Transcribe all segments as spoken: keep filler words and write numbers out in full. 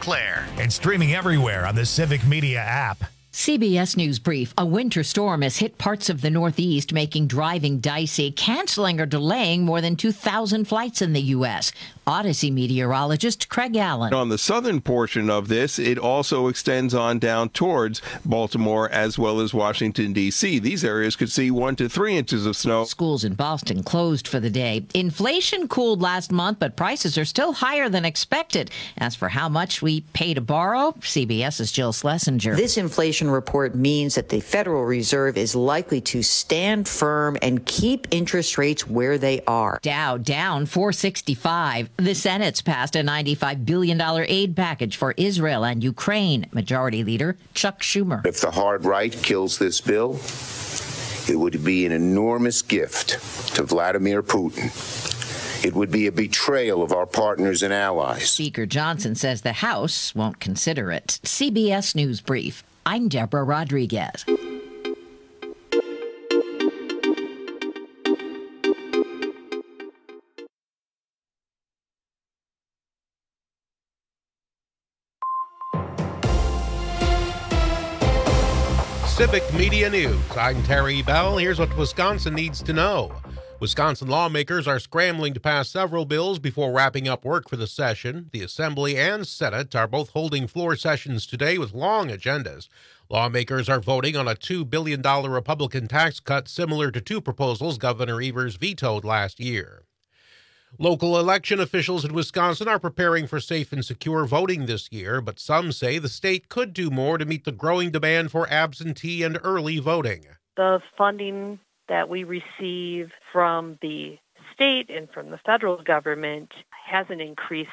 Claire and streaming everywhere on the Civic Media app. C B S News Brief. A winter storm has hit parts of the Northeast, making driving dicey, canceling or delaying more than two thousand flights in the U S. Odyssey meteorologist Craig Allen. On the southern portion of this, it also extends on down towards Baltimore as well as Washington, D C. These areas could see one to three inches of snow. Schools in Boston closed for the day. Inflation cooled last month, but prices are still higher than expected. As for how much we pay to borrow, CBS's Jill Schlesinger. This inflation report means that the Federal Reserve is likely to stand firm and keep interest rates where they are. Dow down four sixty-five. The Senate's passed a ninety-five billion dollars aid package for Israel and Ukraine. Majority Leader Chuck Schumer. If the hard right kills this bill, it would be an enormous gift to Vladimir Putin. It would be a betrayal of our partners and allies. Speaker Johnson says the House won't consider it. C B S News Brief. I'm Deborah Rodriguez. Civic Media News. I'm Terry Bell. Here's what Wisconsin needs to know. Wisconsin lawmakers are scrambling to pass several bills before wrapping up work for the session. The Assembly and Senate are both holding floor sessions today with long agendas. Lawmakers are voting on a two billion dollars Republican tax cut similar to two proposals Governor Evers vetoed last year. Local election officials in Wisconsin are preparing for safe and secure voting this year, but some say the state could do more to meet the growing demand for absentee and early voting. The funding that we receive from the state and from the federal government hasn't increased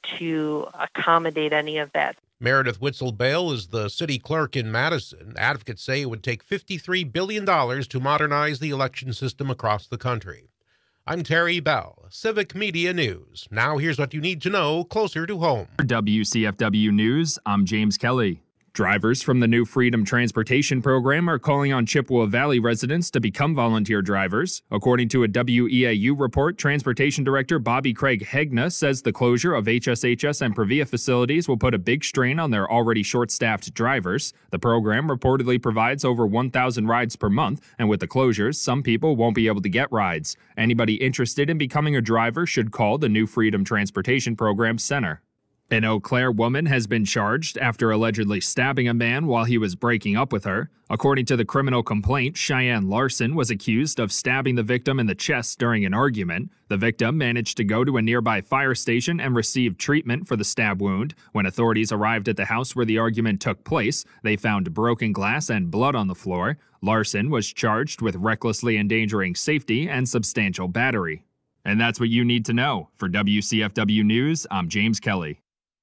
to accommodate any of that. Meredith Witzel-Bale is the city clerk in Madison. Advocates say it would take fifty-three billion dollars to modernize the election system across the country. I'm Terry Bell, Civic Media News. Now here's what you need to know closer to home. For W C F W News, I'm James Kelly. Drivers from the new Freedom Transportation Program are calling on Chippewa Valley residents to become volunteer drivers. According to a W E A U report, Transportation Director Bobby Craig Hegna says the closure of H S H S and Previa facilities will put a big strain on their already short-staffed drivers. The program reportedly provides over one thousand rides per month, and with the closures, some people won't be able to get rides. Anybody interested in becoming a driver should call the new Freedom Transportation Program Center. An Eau Claire woman has been charged after allegedly stabbing a man while he was breaking up with her. According to the criminal complaint, Cheyenne Larson was accused of stabbing the victim in the chest during an argument. The victim managed to go to a nearby fire station and received treatment for the stab wound. When authorities arrived at the house where the argument took place, they found broken glass and blood on the floor. Larson was charged with recklessly endangering safety and substantial battery. And that's what you need to know. For W C F W News, I'm James Kelly.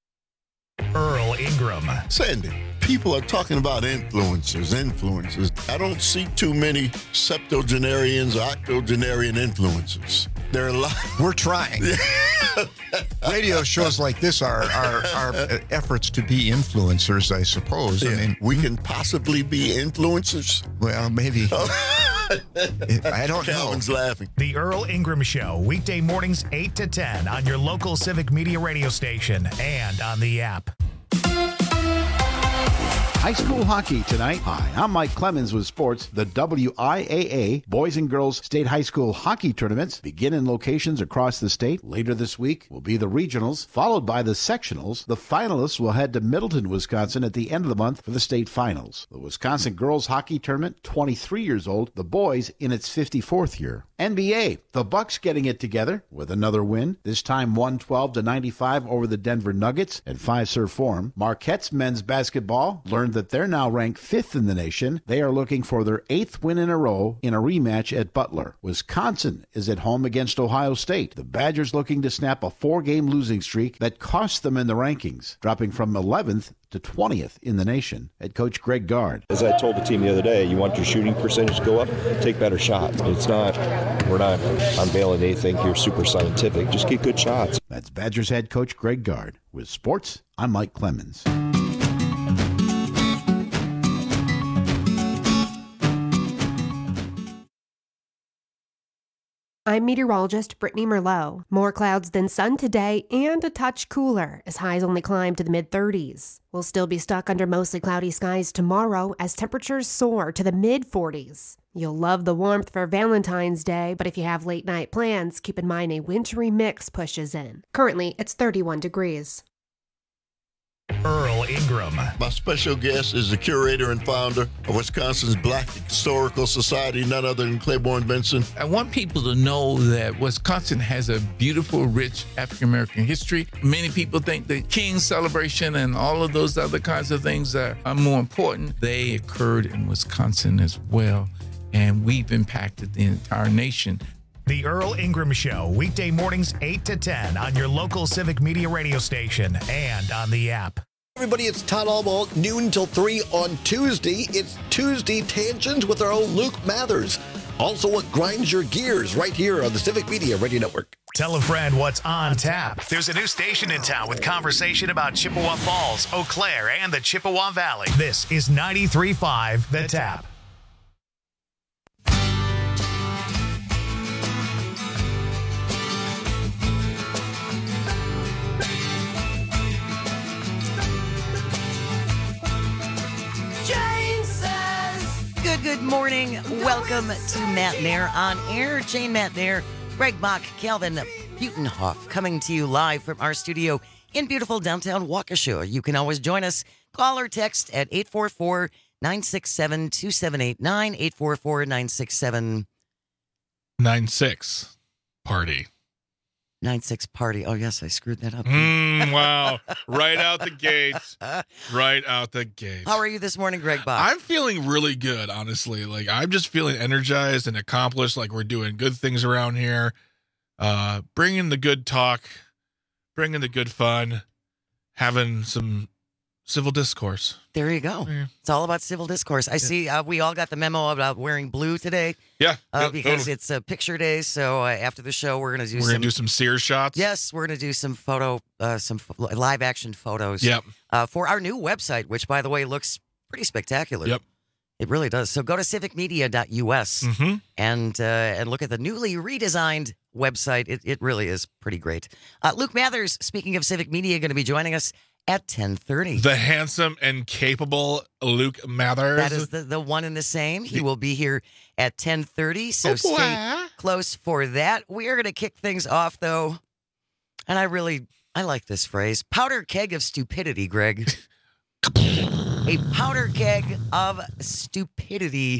Earl Ingram. Sandy, people are talking about influencers, influencers. I don't see too many septuagenarians or octogenarian influencers. There are a lot. We're trying. Radio shows like this are, are, are efforts to be influencers, I suppose. Yeah. I mean, we can possibly be influencers. Well, maybe. I don't Calvin's know. laughing. The Earl Ingram Show, weekday mornings eight to ten on your local Civic Media radio station and on the app. High school hockey tonight. Hi, I'm Mike Clemens with sports. The W I A A Boys and Girls State High School Hockey Tournaments begin in locations across the state. Later this week will be the regionals, followed by the sectionals. The finalists will head to Middleton, Wisconsin at the end of the month for the state finals. The Wisconsin Girls Hockey Tournament, twenty-three years old. The boys in its fifty-fourth year. N B A, the Bucks getting it together with another win, this time one twelve to ninety-five over the Denver Nuggets at Fiserv Forum. Marquette's men's basketball learned that they're now ranked fifth in the nation. They are looking for their eighth win in a row in a rematch at Butler. Wisconsin is at home against Ohio State. The Badgers looking to snap a four-game losing streak that cost them in the rankings, dropping from eleventh to twentieth in the nation. Head coach Greg Gard. As I told the team the other day, you want your shooting percentage to go up, take better shots. It's not, we're not unveiling anything here super scientific. Just get good shots. That's Badgers head coach Greg Gard. With sports, I'm Mike Clemens. I'm meteorologist Brittany Merlot. More clouds than sun today and a touch cooler as highs only climb to the mid thirties. We'll still be stuck under mostly cloudy skies tomorrow as temperatures soar to the mid forties. You'll love the warmth for Valentine's Day, but if you have late night plans, keep in mind a wintry mix pushes in. Currently, it's thirty-one degrees. Earl Ingram. My special guest is the curator and founder of Wisconsin's Black Historical Society, none other than Claiborne Benson. I want people to know that Wisconsin has a beautiful, rich African-American history. Many people think the King celebration and all of those other kinds of things are, are more important. They occurred in Wisconsin as well, and we've impacted the entire nation. The Earl Ingram Show, weekday mornings eight to ten on your local Civic Media radio station and on the app. Everybody, it's Todd Almo, noon till three on Tuesday. It's Tuesday Tangent with our own Luke Mathers. Also, what grinds your gears right here on the Civic Media Radio Network. Tell a friend what's on tap. There's a new station in town with conversation about Chippewa Falls, Eau Claire, and the Chippewa Valley. This is ninety-three point five The Tap. Good, good morning. Welcome to Matt Nair on air. Jane Matt Nair, Greg Bach, Calvin Butenhoff, coming to you live from our studio in beautiful downtown Waukesha. You can always join us. Call or text at eight four four, nine six seven, two seven eight nine, eight four four, nine six seven nine six party. nine six party. Oh, yes, I screwed that up. Mm, wow. Right out the gate. Right out the gate. How are you this morning, Greg Bach? I'm feeling really good, honestly. Like, I'm just feeling energized and accomplished. Like, we're doing good things around here. Uh, bringing the good talk, bringing the good fun, having some civil discourse. There you go. Yeah. It's all about civil discourse. I yeah. see uh, we all got the memo about wearing blue today. Yeah. Uh, yeah because totally. it's a picture day. So uh, after the show, we're going to do we're some. We're going to do some Sears shots. Yes. We're going to do some photo, uh, some f- live action photos. Yep. Uh, for our new website, which, by the way, looks pretty spectacular. Yep. It really does. So go to civic media dot U S mm-hmm. and uh, and look at the newly redesigned website. It, it really is pretty great. Uh, Luke Mathers, speaking of Civic Media, going to be joining us at ten thirty. The handsome and capable Luke Mathers. That is the, the one and the same. He will be here at ten thirty, so oh, stay close for that. We are going to kick things off, though, and I really, I like this phrase, powder keg of stupidity, Greg. A powder keg of stupidity.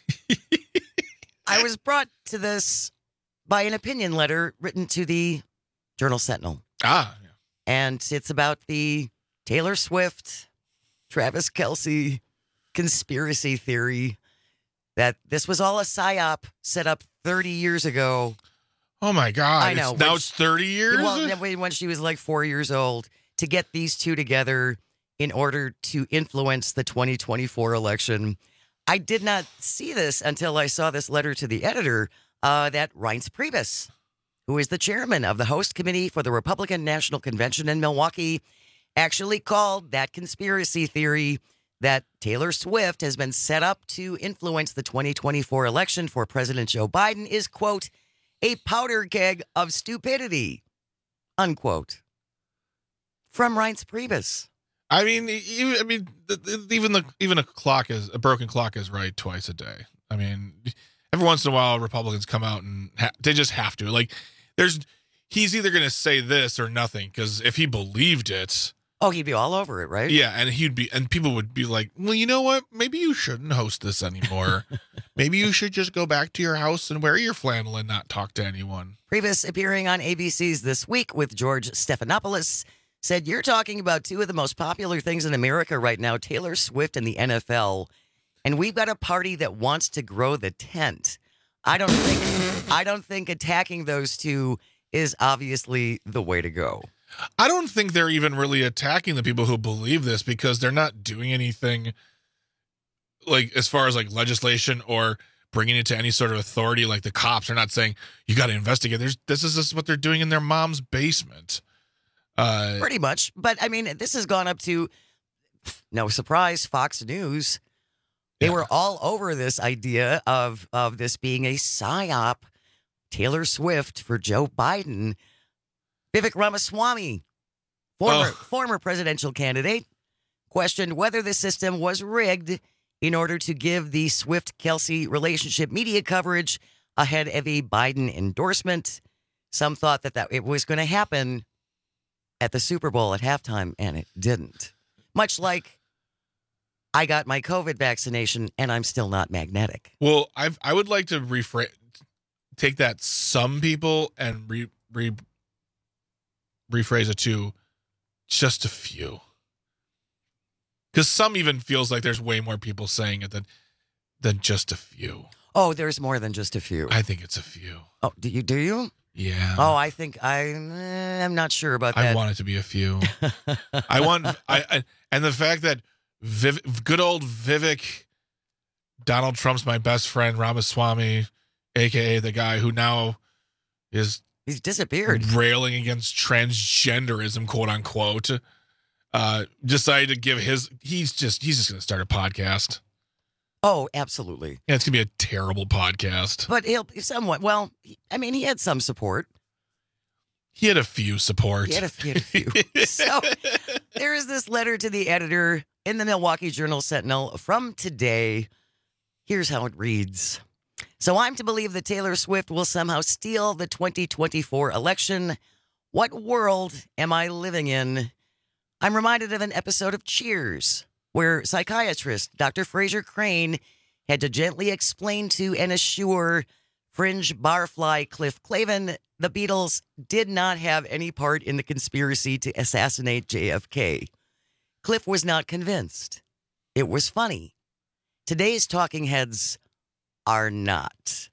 I was brought to this by an opinion letter written to the Journal Sentinel. Ah, yeah. And it's about the Taylor Swift, Travis Kelce conspiracy theory that this was all a psyop set up thirty years ago. Oh, my God. I know. It's, now it's thirty years? Well, when she was like four years old, to get these two together in order to influence the twenty twenty-four election. I did not see this until I saw this letter to the editor uh, that Reince Priebus, who is the chairman of the host committee for the Republican National Convention in Milwaukee, actually called that conspiracy theory that Taylor Swift has been set up to influence the twenty twenty-four election for President Joe Biden is, quote, a powder keg of stupidity, unquote. From Reince Priebus. I mean, even, I mean, even the even a clock is a broken clock is right twice a day. I mean, every once in a while, Republicans come out and ha- they just have to. Like, there's he's either going to say this or nothing, because if he believed it, oh, he'd be all over it, right? Yeah, and he'd be, and people would be like, well, you know what? Maybe you shouldn't host this anymore. Maybe you should just go back to your house and wear your flannel and not talk to anyone. Priebus, appearing on A B C's This Week with George Stephanopoulos, said, you're talking about two of the most popular things in America right now, Taylor Swift and the N F L. And we've got a party that wants to grow the tent. I don't think I don't think attacking those two is obviously the way to go. I don't think they're even really attacking the people who believe this, because they're not doing anything like as far as like legislation or bringing it to any sort of authority. Like the cops are not saying you got to investigate. There's this is this what they're doing in their mom's basement. Uh, Pretty much. But I mean, this has gone up to, no surprise, Fox News. They yeah. were all over this idea of, of this being a psyop Taylor Swift for Joe Biden. Vivek Ramaswamy, former, oh. former presidential candidate, questioned whether the system was rigged in order to give the Swift-Kelsey relationship media coverage ahead of a Biden endorsement. Some thought that, that it was going to happen at the Super Bowl at halftime, and it didn't. Much like I got my COVID vaccination, and I'm still not magnetic. Well, I I would like to rephrase, take that some people and re, re, rephrase it to just a few. Because some even feels like there's way more people saying it than than just a few. Oh, there's more than just a few. I think it's a few. Oh, do you? Do you? Yeah. Oh, I think I. Eh, I'm not sure about that. I want it to be a few. I want. I, I and the fact that Viv, good old Vivek, Donald Trump's my best friend, Ramaswamy, aka the guy who now is he's disappeared, railing against transgenderism, quote unquote. Uh, decided to give his. He's just. He's just going to start a podcast. Oh, absolutely. Yeah, it's going to be a terrible podcast. But he'll somewhat. Well, I mean, he had some support. He had a few support. He had a, he had a few. So there is this letter to the editor in the Milwaukee Journal-Sentinel from today. Here's how it reads. So I'm to believe that Taylor Swift will somehow steal the twenty twenty-four election. What world am I living in? I'm reminded of an episode of Cheers, where psychiatrist Doctor Fraser Crane had to gently explain to and assure fringe barfly Cliff Clavin the Beatles did not have any part in the conspiracy to assassinate J F K. Cliff was not convinced. It was funny. Today's talking heads are not.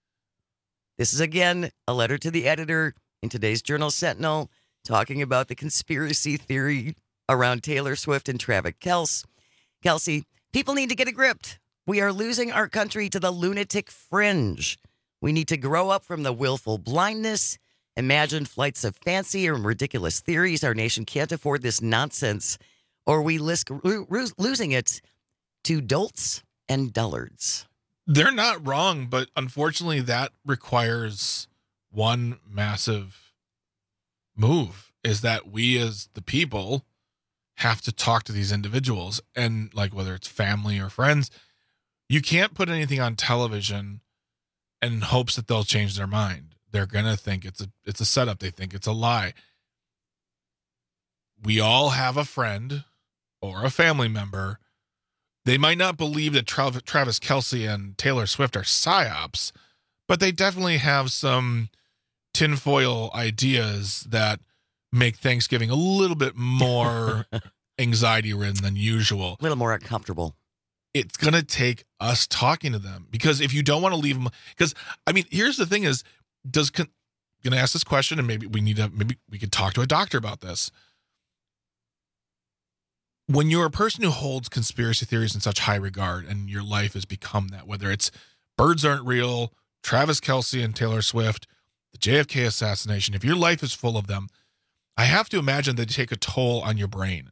This is, again, a letter to the editor in today's Journal-Sentinel talking about the conspiracy theory around Taylor Swift and Travis Kelce. Kelsey, people need to get a grip. We are losing our country to the lunatic fringe. We need to grow up from the willful blindness, imagined flights of fancy and ridiculous theories. Our nation can't afford this nonsense, or we risk lo- losing it to dolts and dullards. They're not wrong, but unfortunately that requires one massive move, is that we as the people have to talk to these individuals, and like whether it's family or friends, you can't put anything on television in hopes that they'll change their mind. They're gonna think it's a it's a setup. They think it's a lie. We all have a friend or a family member. They might not believe that Tra- Travis Kelce and Taylor Swift are psyops, but they definitely have some tinfoil ideas that make Thanksgiving a little bit more anxiety ridden than usual. A little more uncomfortable. It's going to take us talking to them, because if you don't want to leave them, because I mean, here's the thing is, does, con- going to ask this question, and maybe we need to, maybe we could talk to a doctor about this. When you're a person who holds conspiracy theories in such high regard and your life has become that, whether it's birds aren't real, Travis Kelce and Taylor Swift, the J F K assassination, if your life is full of them, I have to imagine they take a toll on your brain.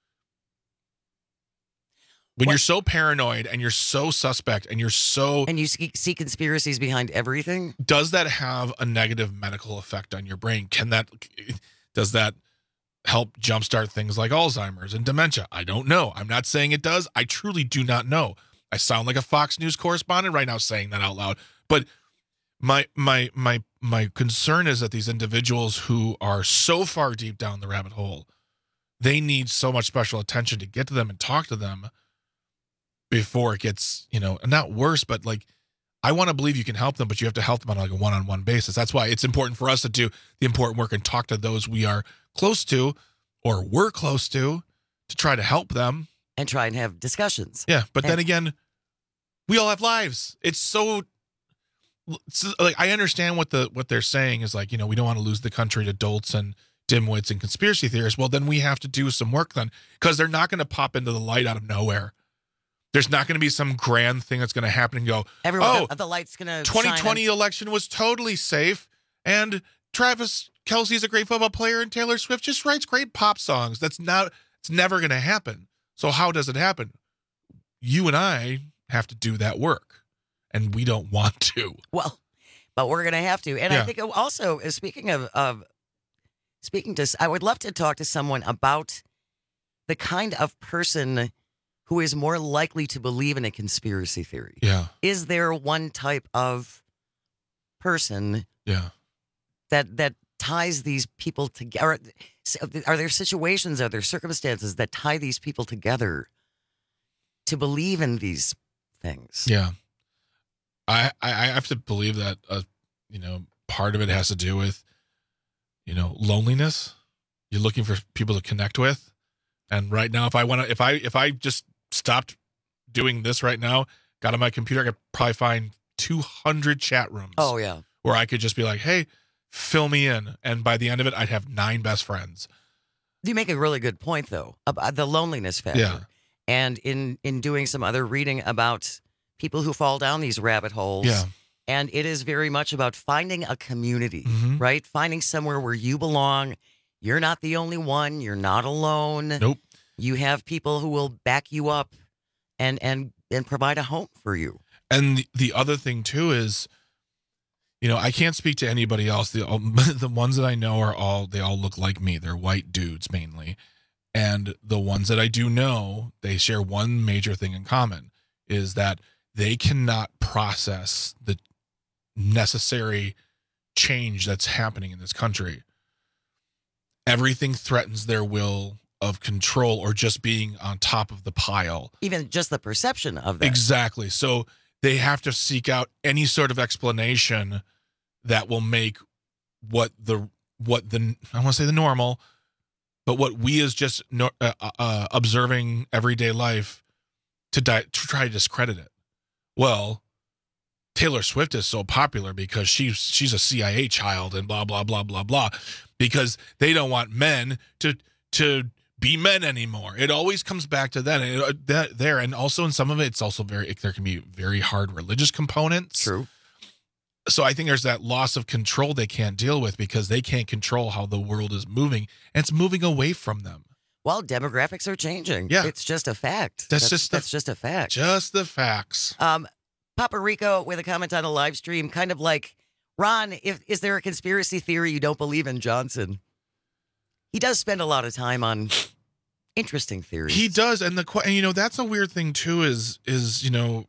When what? You're so paranoid and you're so suspect and you're so... And you see, see conspiracies behind everything? Does that have a negative medical effect on your brain? Can that... Does that help jumpstart things like Alzheimer's and dementia? I don't know. I'm not saying it does. I truly do not know. I sound like a Fox News correspondent right now saying that out loud. But my my my my concern is that these individuals who are so far deep down the rabbit hole, they need so much special attention to get to them and talk to them before it gets, you know, not worse, but like, I want to believe you can help them, but you have to help them on like a one-on-one basis. That's why it's important for us to do the important work and talk to those we are close to or we're close to to try to help them. And try and have discussions. Yeah, but and- then again, we all have lives. It's so, it's like, I understand what the what they're saying is like, you know, we don't want to lose the country to dolts and dimwits and conspiracy theorists. Well, then we have to do some work then, because they're not going to pop into the light out of nowhere. There's not going to be some grand thing that's going to happen and go, Everyone, oh, the, the light's going to twenty twenty shine election was totally safe, and Travis Kelce is a great football player, and Taylor Swift just writes great pop songs. That's not, it's never going to happen. So how does it happen? You and I have to do that work, and we don't want to. Well, but we're going to have to. And Yeah. I think also, uh, speaking of, of speaking to, I would love to talk to someone about the kind of person who is more likely to believe in a conspiracy theory. Yeah. Is there one type of person Yeah. that that ties these people together? Are there situations, are there circumstances that tie these people together to believe in these things? Yeah. I, I I have to believe that, uh, you know, part of it has to do with, you know, loneliness. You're looking for people to connect with. And right now, if I want to, if I, if I just stopped doing this right now, got on my computer, I could probably find two hundred chat rooms. Oh, yeah. Where I could just be like, hey, fill me in. And by the end of it, I'd have nine best friends. You make a really good point, though, about the loneliness factor. Yeah. And in, in doing some other reading about people who fall down these rabbit holes. Yeah. And it is very much about finding a community, Mm-hmm. right? Finding somewhere where you belong. You're not the only one. You're not alone. Nope. You have people who will back you up and and and provide a home for you. And the, the other thing too is, you know, I can't speak to anybody else. The the ones that I know are all, they all look like me. They're white dudes mainly. And the ones that I do know, they share one major thing in common, is that they cannot process the necessary change that's happening in this country. Everything threatens their will of control or just being on top of the pile. Even just the perception of that. Exactly. So they have to seek out any sort of explanation that will make what the what the I want to say the normal, but what we as just no, uh, uh, observing everyday life to, di- to try to discredit it. Well, Taylor Swift is so popular because she's she's a C I A child and blah blah blah blah blah, because they don't want men to to be men anymore. It always comes back to that, and it, that there, and also in some of it, it's also very there can be very hard religious components. True. So I think there's that loss of control they can't deal with because they can't control how the world is moving, and it's moving away from them. Well, demographics are changing. Yeah. It's just a fact. That's, that's just that's the, just a fact. Just the facts. Um, Papa Rico with a comment on a live stream, kind of like, Ron, if is there a conspiracy theory you don't believe in Johnson? He does spend a lot of time on interesting theories. He does, and the and you know that's a weird thing too. Is is you know,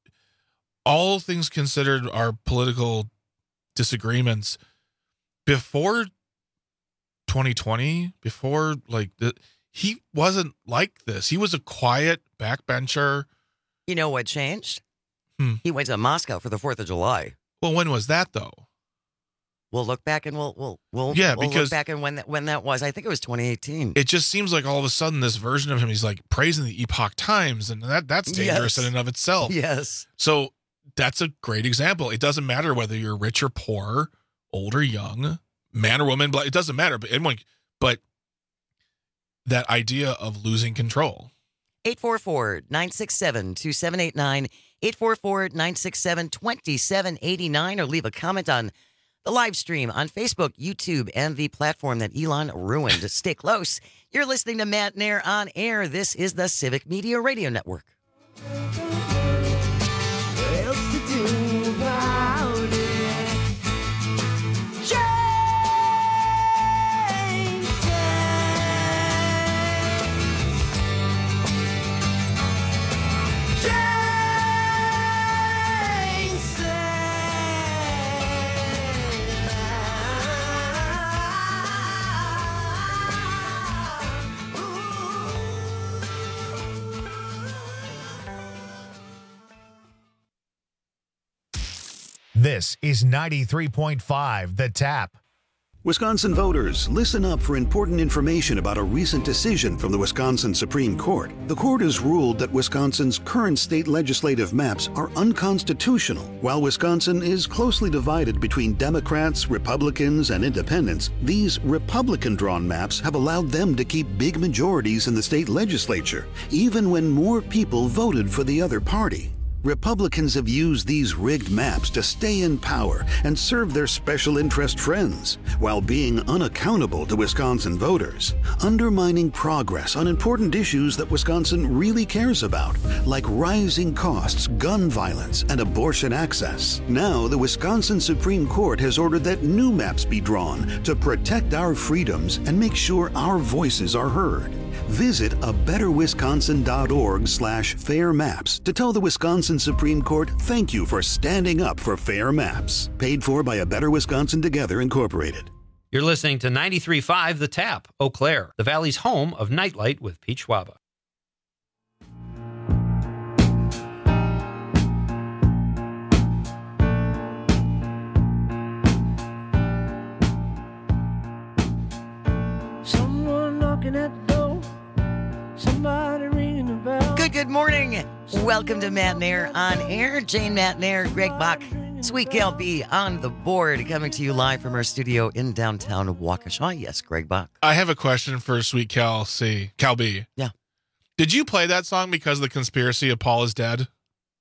all things considered, our political disagreements before twenty twenty, before like the, he wasn't like this. He was a quiet backbencher. You know what changed? Hmm. He went to Moscow for the Fourth of July. Well, when was that though? We'll look back and we'll we'll we'll yeah we'll because look back and when that when that was. I think it was twenty eighteen. It just seems like all of a sudden this version of him, he's like praising the Epoch Times, and that that's dangerous Yes. in and of itself. Yes. So that's a great example. It doesn't matter whether you're rich or poor, old or young, man or woman. It doesn't matter. But anyone, but that idea of losing control. eight four four, nine six seven, two seven eight nine, eight four four, nine six seven, two seven eight nine, or leave a comment on the live stream on Facebook, YouTube, and the platform that Elon ruined. Stay close. You're listening to Matt Nair on air. This is the Civic Media Radio Network. This is ninety-three point five The Tap. Wisconsin voters, listen up for important information about a recent decision from the Wisconsin Supreme Court. The court has ruled that Wisconsin's current state legislative maps are unconstitutional. While Wisconsin is closely divided between Democrats, Republicans, and independents, these Republican-drawn maps have allowed them to keep big majorities in the state legislature, even when more people voted for the other party. Republicans have used these rigged maps to stay in power and serve their special interest friends, while being unaccountable to Wisconsin voters, undermining progress on important issues that Wisconsin really cares about, like rising costs, gun violence, and abortion access. Now, the Wisconsin Supreme Court has ordered that new maps be drawn to protect our freedoms and make sure our voices are heard. Visit a better wisconsin dot org slash fair maps to tell the Wisconsin Supreme Court thank you for standing up for fair maps. Paid for by A Better Wisconsin Together, Incorporated. You're listening to ninety-three point five The Tap, Eau Claire, the Valley's home of Nightlight with Pete Schwaba. Someone knocking at the door. Somebody ringing the bell. Good, good morning. Welcome to Matnair on Air. Jane Matnair, Greg Bach, Sweet Gal B on the board, coming to you live from our studio in downtown Waukesha. Yes, Greg Bach. I have a question for Sweet Cal C. Cal B. Yeah. Did you play that song because of the conspiracy of Paul is dead?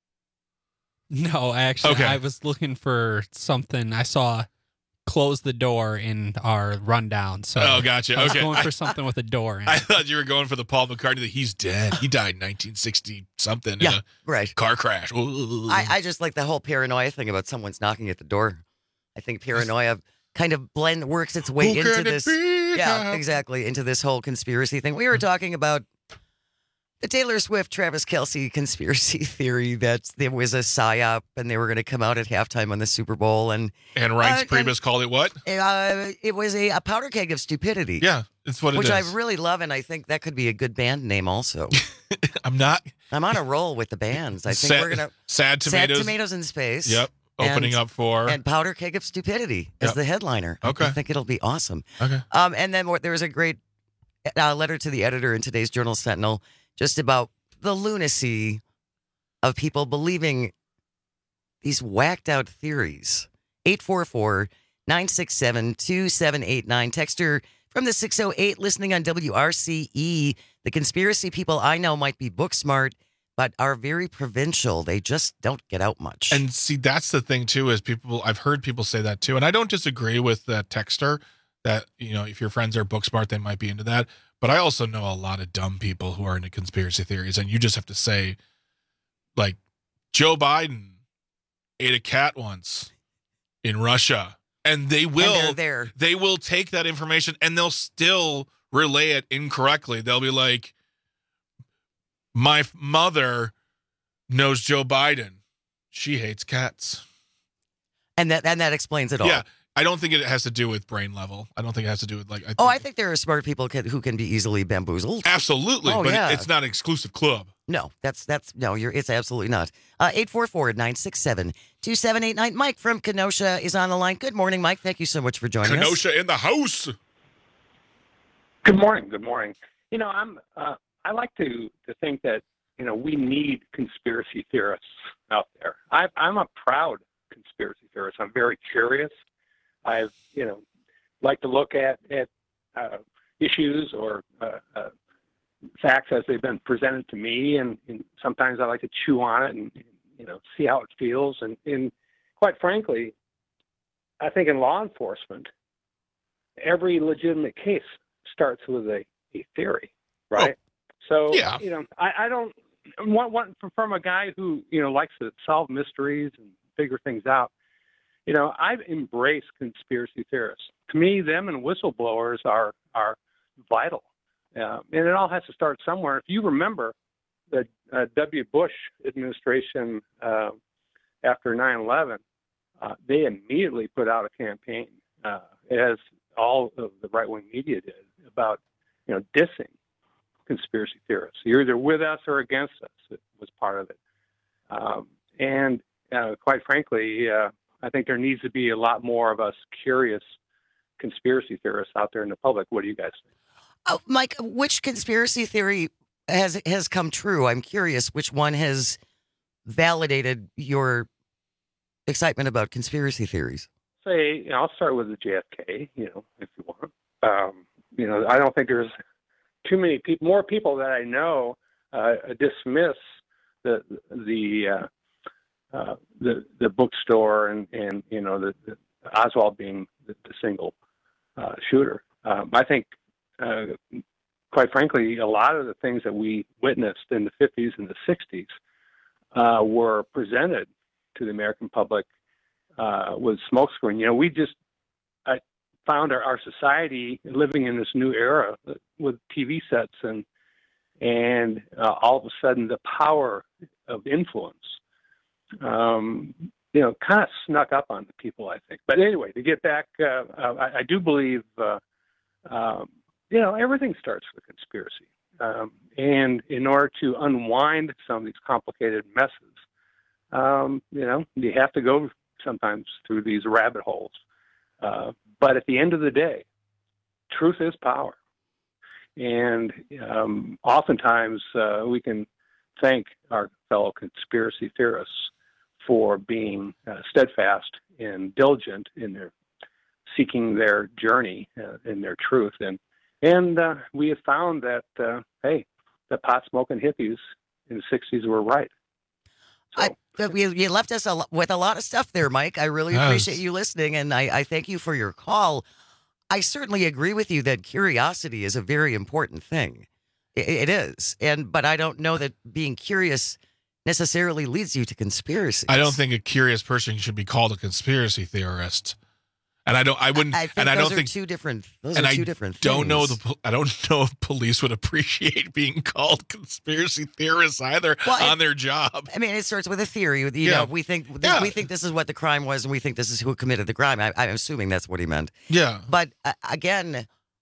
No, actually, Okay. I was looking for something. I saw close the door in our rundown. So Oh, gotcha. I was Okay. going for I- something with a door in it. I thought you were going for the Paul McCartney that he's dead. He died in nineteen sixty something Yeah, in a right. car crash. Ooh. I, I just like the whole paranoia thing about someone's knocking at the door. I think paranoia kind of blend works its way Who into can it this. be Yeah, now? exactly. Into this whole conspiracy thing. We were talking about the Taylor Swift, Travis Kelce conspiracy theory that there was a psyop and they were going to come out at halftime on the Super Bowl. And And Reince uh, Priebus called it what? uh, it was a, a powder keg of stupidity. Yeah, it's what it which is. I really love, and I think that could be a good band name also. I'm not. I'm on a roll with the bands. I think Sad- we're gonna Sad Tomatoes. Sad Tomatoes in Space. Yep. Opening and- up for and Powder Keg of Stupidity as Yep. the headliner. Okay. I think it'll be awesome. Okay. Um, and then more, there was a great uh, letter to the editor in today's Journal Sentinel just about the lunacy of people believing these whacked out theories. eight four four, nine six seven, two seven eight nine. Texter from the six oh eight listening on W R C E. The conspiracy people I know might be book smart, but are very provincial. They just don't get out much. And see, that's the thing too, is people, I've heard people say that too. And I don't disagree with that texter that, you know, if your friends are book smart, they might be into that. But I also know a lot of dumb people who are into conspiracy theories. And you just have to say, like, Joe Biden ate a cat once in Russia. And they will, And they're there. they will take that information and they'll still relay it incorrectly. They'll be like, my f- mother knows Joe Biden. She hates cats. And that and that explains it all. Yeah. I don't think it has to do with brain level. I don't think it has to do with like. I Oh, I think there are smart people can, who can be easily bamboozled. Absolutely, Oh, but yeah. it's not an exclusive club. No, that's that's no. You're it's absolutely not. Uh, eight four four nine six seven two seven eight nine. Mike from Kenosha is on the line. Good morning, Mike. Thank you so much for joining us. Kenosha in the house. Good morning. Good morning. You know, I'm. Uh, I like to to think that you know we need conspiracy theorists out there. I, I'm a proud conspiracy theorist. I'm very curious. I've you know like to look at at uh, issues or uh, uh, facts as they've been presented to me, and, and sometimes I like to chew on it and you know see how it feels. And, and quite frankly, I think in law enforcement, every legitimate case starts with a, a theory, right? So, yeah. you know, I, I don't want, want from a guy who, you know, likes to solve mysteries and figure things out. You know, I've embraced conspiracy theorists. To me, them and whistleblowers are are vital. Uh, and it all has to start somewhere. If you remember the uh, W. Bush administration uh, after nine eleven, uh, they immediately put out a campaign, uh, as all of the right-wing media did, about, you know, dissing conspiracy theorists. You're either with us or against us. It was part of it. Um, and uh, quite frankly, uh, I think there needs to be a lot more of us curious conspiracy theorists out there in the public. What do you guys think? Oh, Mike, which conspiracy theory has has come true? I'm curious which one has validated your excitement about conspiracy theories. Say, you know, I'll start with the J F K, you know, if you want. Um, you know, I don't think there's too many people, more people that I know uh, dismiss the the uh, uh, the the bookstore and, and you know the, the Oswald being the, the single uh, shooter. Um, I think, uh, quite frankly, a lot of the things that we witnessed in the fifties and the sixties uh, were presented to the American public uh, with smokescreen. You know, we just I found our, our society living in this new era with T V sets and and uh, all of a sudden the power of influence, um, you know, kind of snuck up on the people, I think. But anyway, to get back, uh, uh, I, I do believe, uh, um, you know, everything starts with conspiracy. Um, and in order to unwind some of these complicated messes, um, you know, you have to go sometimes through these rabbit holes. Uh, but at the end of the day, truth is power. And um, oftentimes uh, we can thank our fellow conspiracy theorists for being uh, steadfast and diligent in their seeking their journey uh, in their truth. And and uh, we have found that, uh, hey, the pot-smoking hippies in the sixties were right. I, you, you left us a, lo- with a lot of stuff there, Mike. I really Yes. appreciate you listening, and I, I thank you for your call. I certainly agree with you that curiosity is a very important thing. It, it is, and but I don't know that being curious necessarily leads you to conspiracy. I don't think a curious person should be called a conspiracy theorist. And I don't. I wouldn't. I think and I those don't are think two different. Those and are two I different. Don't know things. the. po- I don't know if police would appreciate being called conspiracy theorists either Well, on their job. I mean, it starts with a theory. You Yeah. know, we think this, Yeah. we think this is what the crime was, and we think this is who committed the crime. I, I'm assuming that's what he meant. Yeah. But uh, again,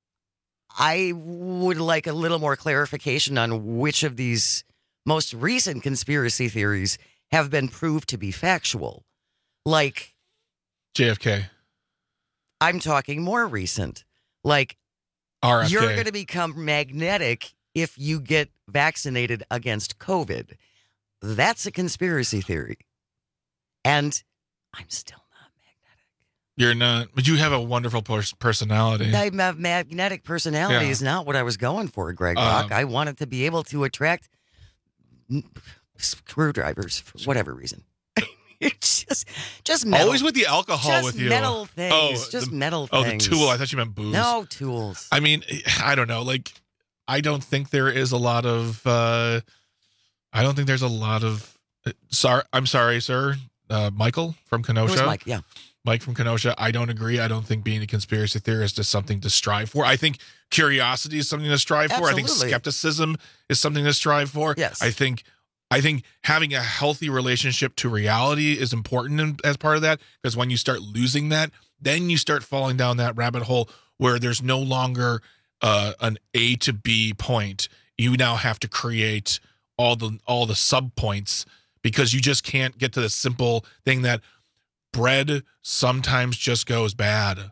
I would like a little more clarification on which of these most recent conspiracy theories have been proved to be factual. Like J F K, I'm talking more recent. Like R F K. you're going to become magnetic if you get vaccinated against COVID. That's a conspiracy theory. And I'm still You're not, but you have a wonderful pers- personality. I have magnetic personality Yeah. is not what I was going for, Greg Um, Bach. I wanted to be able to attract n- screwdrivers for whatever reason. It's just, just metal. Always with the alcohol just with you. metal things. Oh, just the, metal oh, things. the tool. I thought you meant booze. No tools. I mean, I don't know. Like, I don't think there is a lot of. Uh, I don't think there's a lot of. Uh, sorry, I'm sorry, sir. Uh, Michael from Kenosha. It was Mike, yeah. Mike from Kenosha. I don't agree. I don't think being a conspiracy theorist is something to strive for. I think curiosity is something to strive for. I think Absolutely. skepticism is something to strive for. Yes. I think I think having a healthy relationship to reality is important in, as part of that, because when you start losing that, then you start falling down that rabbit hole where there's no longer uh, an A to B point. You now have to create all the all the sub points because you just can't get to the simple thing that bread sometimes just goes bad,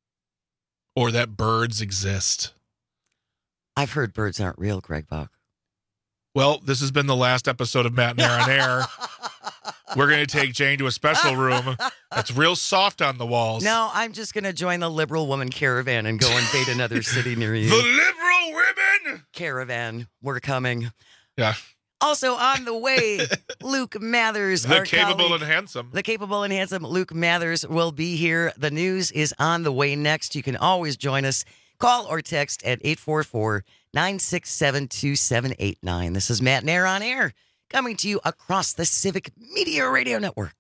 or that birds exist. I've heard birds aren't real, Greg Bach. Well, this has been the last episode of Matt and Air on Air. We're going to take Jane to a special room that's real soft on the walls. No, I'm just going to join the liberal woman caravan and go invade another city near you. The liberal women Caravan, we're coming. Yeah. Also on the way, Luke Mathers. The our capable colleague, and handsome. The capable and handsome Luke Mathers will be here. The news is on the way next. You can always join us. Call or text at eight four four, nine six seven, two seven eight nine. This is Matt and Air on Air, coming to you across the Civic Media Radio Network.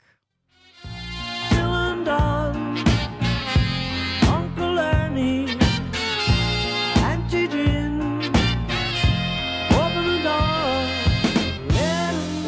Dylan Don, Uncle Ernie, Auntie Jim, open the door, let 'em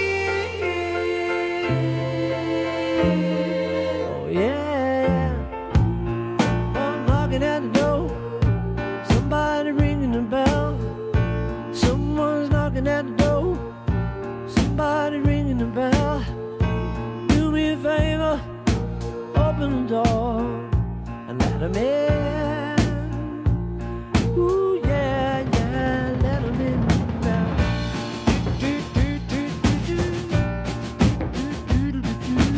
in. Oh yeah, I'm knocking at the door, somebody ringing the bell, someone's knocking at the door, somebody ringing the bell. Do me a favor, open the door and let 'em in. Ooh, yeah, yeah, let 'em in now. Do, do, do, do, do. Do, do, do,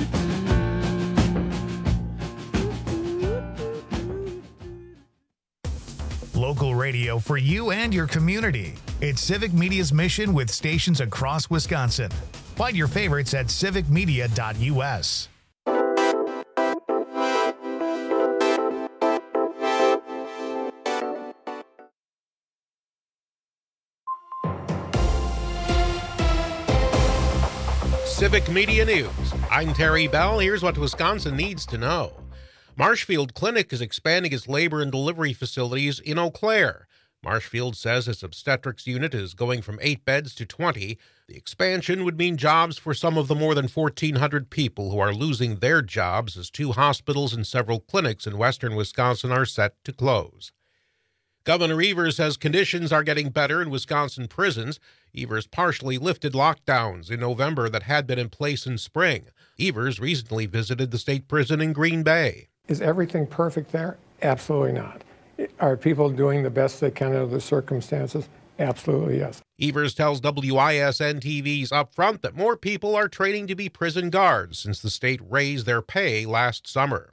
do. Local radio for you and your community. It's Civic Media's mission with stations across Wisconsin. Find your favorites at civic media dot U S. Civic Media News. I'm Terry Bell. Here's what Wisconsin needs to know. Marshfield Clinic is expanding its labor and delivery facilities in Eau Claire. Marshfield says its obstetrics unit is going from eight beds to twenty. The expansion would mean jobs for some of the more than fourteen hundred people who are losing their jobs as two hospitals and several clinics in western Wisconsin are set to close. Governor Evers says conditions are getting better in Wisconsin prisons. Evers partially lifted lockdowns in November that had been in place in spring. Evers recently visited the state prison in Green Bay. Is everything perfect there? Absolutely not. Are people doing the best they can under the circumstances? Absolutely, yes. Evers tells W I S N T V's Upfront that more people are training to be prison guards since the state raised their pay last summer.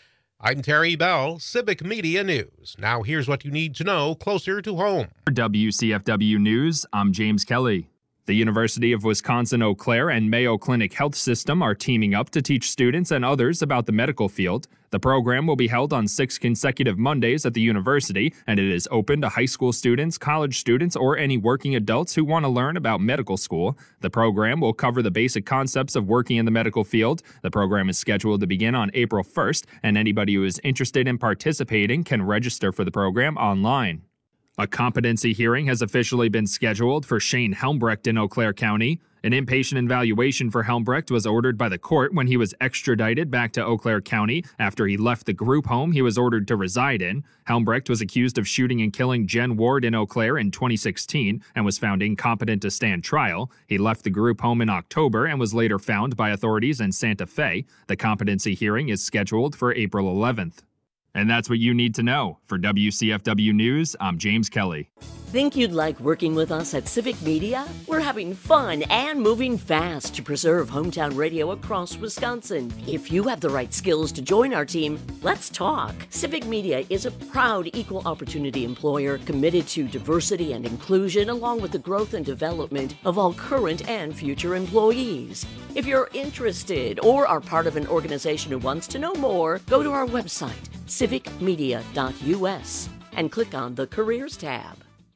I'm Terry Bell, Civic Media News. Now here's what you need to know closer to home. For W C F W News, I'm James Kelly. The University of Wisconsin-Eau Claire and Mayo Clinic Health System are teaming up to teach students and others about the medical field. The program will be held on six consecutive Mondays at the university, and it is open to high school students, college students, or any working adults who want to learn about medical school. The program will cover the basic concepts of working in the medical field. The program is scheduled to begin on April first, and anybody who is interested in participating can register for the program online. A competency hearing has officially been scheduled for Shane Helmbrecht in Eau Claire County. An inpatient evaluation for Helmbrecht was ordered by the court when he was extradited back to Eau Claire County after he left the group home he was ordered to reside in. Helmbrecht was accused of shooting and killing Jen Ward in Eau Claire in twenty sixteen and was found incompetent to stand trial. He left the group home in October and was later found by authorities in Santa Fe. The competency hearing is scheduled for April eleventh. And that's what you need to know. For W C F W News, I'm James Kelly. Think you'd like working with us at Civic Media? We're having fun and moving fast to preserve hometown radio across Wisconsin. If you have the right skills to join our team, let's talk. Civic Media is a proud equal opportunity employer committed to diversity and inclusion along with the growth and development of all current and future employees. If you're interested or are part of an organization who wants to know more, go to our website, civic media dot U S, and click on the Careers tab.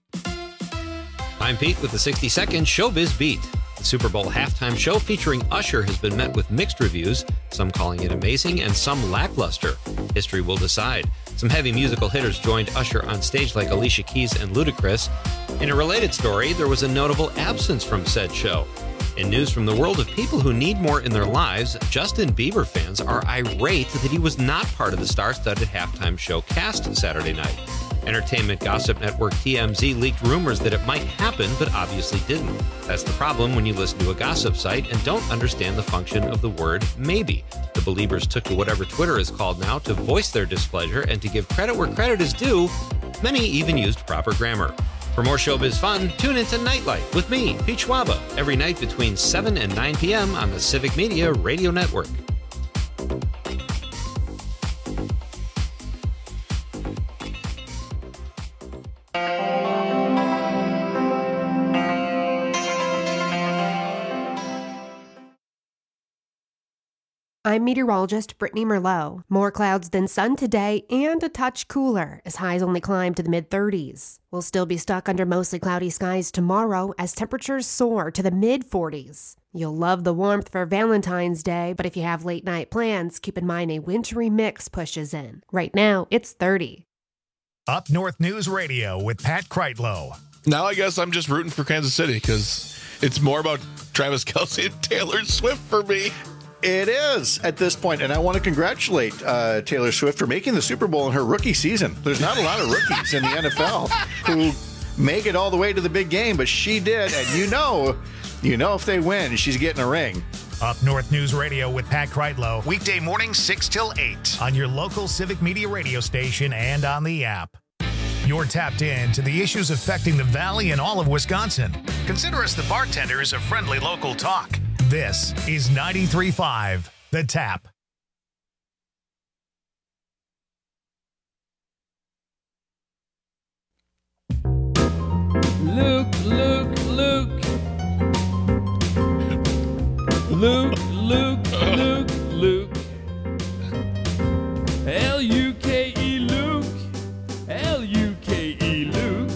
I'm Pete with the sixty second Showbiz Beat. The Super Bowl halftime show featuring Usher has been met with mixed reviews, some calling it amazing and some lackluster. History will decide. Some heavy musical hitters joined Usher on stage like Alicia Keys and Ludacris. In a related story, there was a notable absence from said show. In news from the world of people who need more in their lives, Justin Bieber fans are irate that he was not part of the star-studded halftime show cast Saturday night. Entertainment gossip network T M Z leaked rumors that it might happen, but obviously didn't. That's the problem when you listen to a gossip site and don't understand the function of the word maybe. The Beliebers took to whatever Twitter is called now to voice their displeasure and to give credit where credit is due. Many even used proper grammar. For more showbiz fun, tune into Nightlight with me, Pete Schwaba, every night between seven and nine p.m. on the Civic Media Radio Network. I'm meteorologist Brittany Merlot. More clouds than sun today and a touch cooler as highs only climb to the mid thirties. We'll still be stuck under mostly cloudy skies tomorrow as temperatures soar to the mid forties. You'll love the warmth for Valentine's Day, but if you have late night plans, keep in mind a wintry mix pushes in. Right now, it's thirty. Up North News Radio with Pat Kreitlow. Now I guess I'm just rooting for Kansas City because it's more about Travis Kelce and Taylor Swift for me. It is at this point, and I want to congratulate uh, Taylor Swift for making the Super Bowl in her rookie season. There's not a lot of rookies in the N F L who make it all the way to the big game, but she did, and you know, you know if they win, she's getting a ring. Up North News Radio with Pat Kreitlow, weekday mornings six till eight on your local Civic Media radio station and on the app. You're tapped in to the issues affecting the Valley and all of Wisconsin. Consider us the bartenders of friendly local talk. This is ninety-three point five, The Tap. Luke, Luke, Luke. Luke, Luke, Luke, Luke. L U K E Luke. L U K E Luke.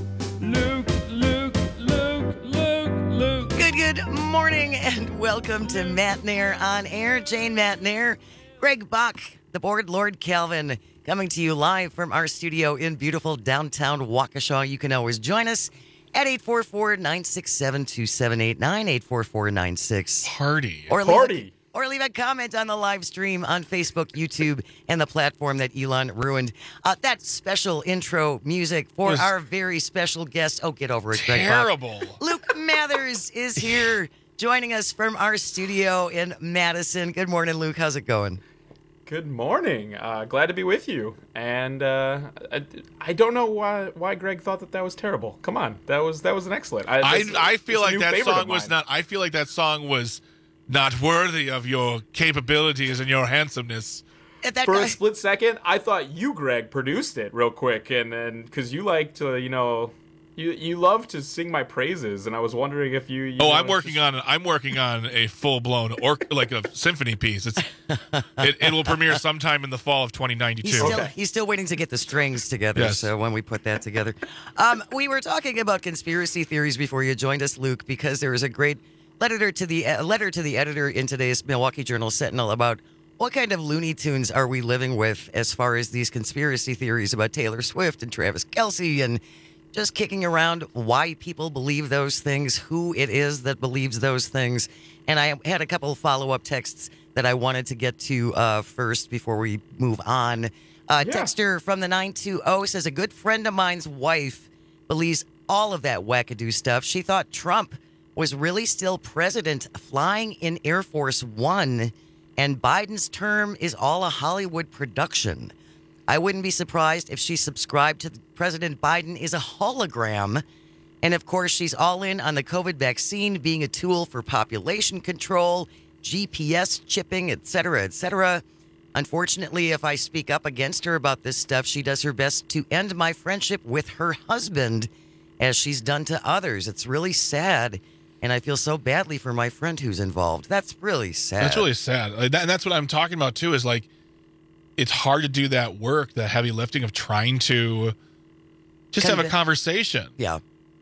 Luke, Luke, Luke, Luke, Luke. Good, good morning and welcome to Matt Nair on Air. Jane Matt Nair, Greg Bach, the board Lord Calvin, coming to you live from our studio in beautiful downtown Waukesha. You can always join us at eight four four, nine six seven, two seven eight nine, eight four four nine six. Party. Or Party. Leave a, or leave a comment on the live stream on Facebook, YouTube, and the platform that Elon ruined. Uh, that special intro music for our very special guest. Oh, get over it, Greg Bach. Terrible. Luke Mathers is here joining us from our studio in Madison. Good morning, Luke. How's it going? Good morning. Uh, glad to be with you. And uh, I, I don't know why why Greg thought that that was terrible. Come on, that was that was an excellent. I I, this- I feel this like new that favorite song of was mine. not. I feel like that song was not worthy of your capabilities and your handsomeness. For a split second, I thought you, Greg, produced it real quick, and then because you like to, you know, you you love to sing my praises, and I was wondering if you. you Oh, know, I'm working on. I'm working on a full blown or like a symphony piece. It's it, it will premiere sometime in the fall of twenty ninety-two. He's still, he's still waiting to get the strings together, Yes. so when we put that together. Um, we were talking about conspiracy theories before you joined us, Luke, because there was a great letter to the uh, letter to the editor in today's Milwaukee Journal Sentinel about what kind of Looney Tunes are we living with as far as these conspiracy theories about Taylor Swift and Travis Kelce and just kicking around why people believe those things, who it is that believes those things. And I had a couple of follow-up texts that I wanted to get to uh, first before we move on. Uh, Yeah. Texter from the nine two zero says, a good friend of mine's wife believes all of that wackadoo stuff. She thought Trump was really still president flying in Air Force One, and Biden's term is all a Hollywood production. I wouldn't be surprised if she subscribed to President Biden is a hologram. And of course, she's all in on the COVID vaccine being a tool for population control, G P S chipping, et cetera, et cetera. Unfortunately, if I speak up against her about this stuff, she does her best to end my friendship with her husband, as she's done to others. It's really sad, and I feel so badly for my friend who's involved. That's really sad. That's really sad. Like that, and that's what I'm talking about too. Is like, it's hard to do that work, the heavy lifting of trying to just have a Convi- conversation. Yeah.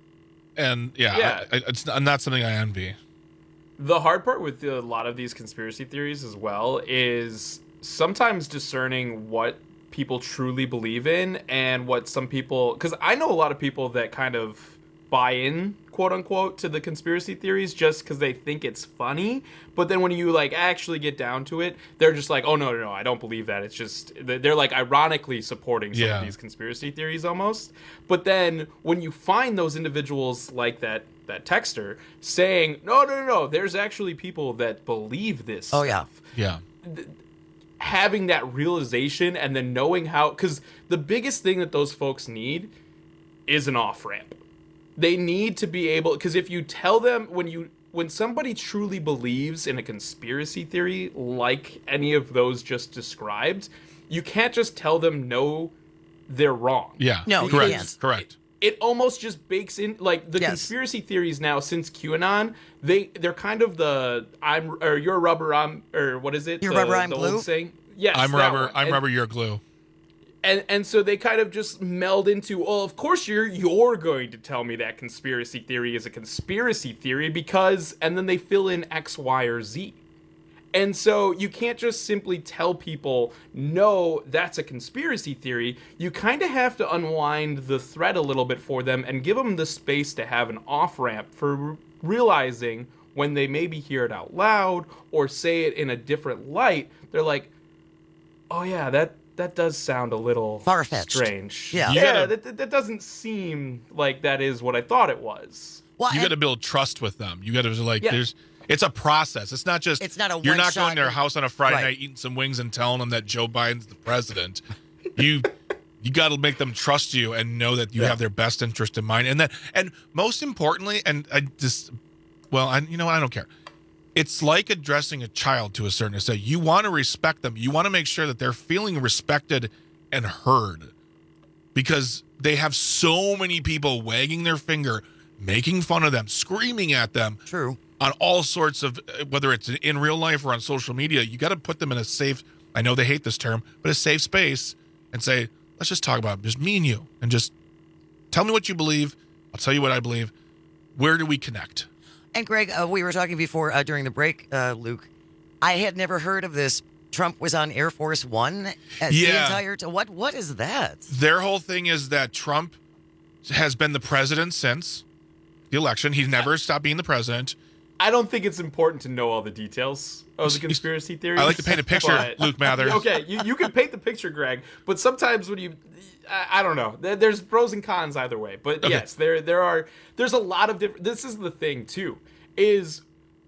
And yeah, Yeah. I, I, it's not something I envy. The hard part with a lot of these conspiracy theories as well is sometimes discerning what people truly believe in and what some people, because I know a lot of people that kind of buy in, quote unquote, to the conspiracy theories just because they think it's funny. But then when you like actually get down to it, they're just like, oh no, no, no, I don't believe that. It's just, they're like ironically supporting some Yeah. of these conspiracy theories almost. But then when you find those individuals like that, that texter saying, no, no, no, no, there's actually people that believe this. Oh, yeah. Yeah. Having that realization and then knowing how, because the biggest thing that those folks need is an off ramp. They need to be able, because if you tell them, when you when somebody truly believes in a conspiracy theory like any of those just described, you can't just tell them no, they're wrong. Yeah. No, you correct. can't. Correct. It almost just bakes in, like the Yes. conspiracy theories now since QAnon. They they're kind of the I'm or you're rubber I'm or what is it? You're the, rubber, I'm the glue? Old saying. Yes, I'm that rubber. one. I'm And- rubber. You're glue. and and so they kind of just meld into, well, of course you're you're going to tell me that conspiracy theory is a conspiracy theory because, and then they fill in X, Y, or Z. And so you can't just simply tell people, no, that's a conspiracy theory. You kind of have to unwind the thread a little bit for them and give them the space to have an off-ramp for r- realizing when they maybe hear it out loud or say it in a different light, they're like, oh yeah, that that does sound a little Far-fetched. strange. Yeah. yeah, You gotta- that, that, that doesn't seem like that is what I thought it was. Well, You got and- to build trust with them. You got to like. Yeah. There's. It's a process. It's not just. It's not a You're not one-shot- going to their house on a Friday Right. night eating some wings and telling them that Joe Biden's the president. You. You got to make them trust you and know that you Yeah. have their best interest in mind, and that, and most importantly, and I just, well, I, you know, I don't care. It's like addressing a child to a certain extent. You want to respect them. You want to make sure that they're feeling respected and heard, because they have so many people wagging their finger, making fun of them, screaming at them. True. on all sorts of, whether it's in real life or on social media, you got to put them in a safe, I know they hate this term, but a safe space and say, let's just talk about it, just me and you, and just tell me what you believe. I'll tell you what I believe. Where do we connect? And Greg, uh, we were talking before uh, during the break, uh, Luke. I had never heard of this. Trump was on Air Force One uh, the Yeah. entire time. What What is that? Their whole thing is that Trump has been the president since the election. He's never stopped being the president. I don't think it's important to know all the details of the conspiracy theories. I like to paint a picture, but- Luke Mathers. Okay, you, you can paint the picture, Greg, but sometimes when you, I, I don't know, there, there's pros and cons either way. But Okay. yes, there there are, there's a lot of different, this is the thing too, is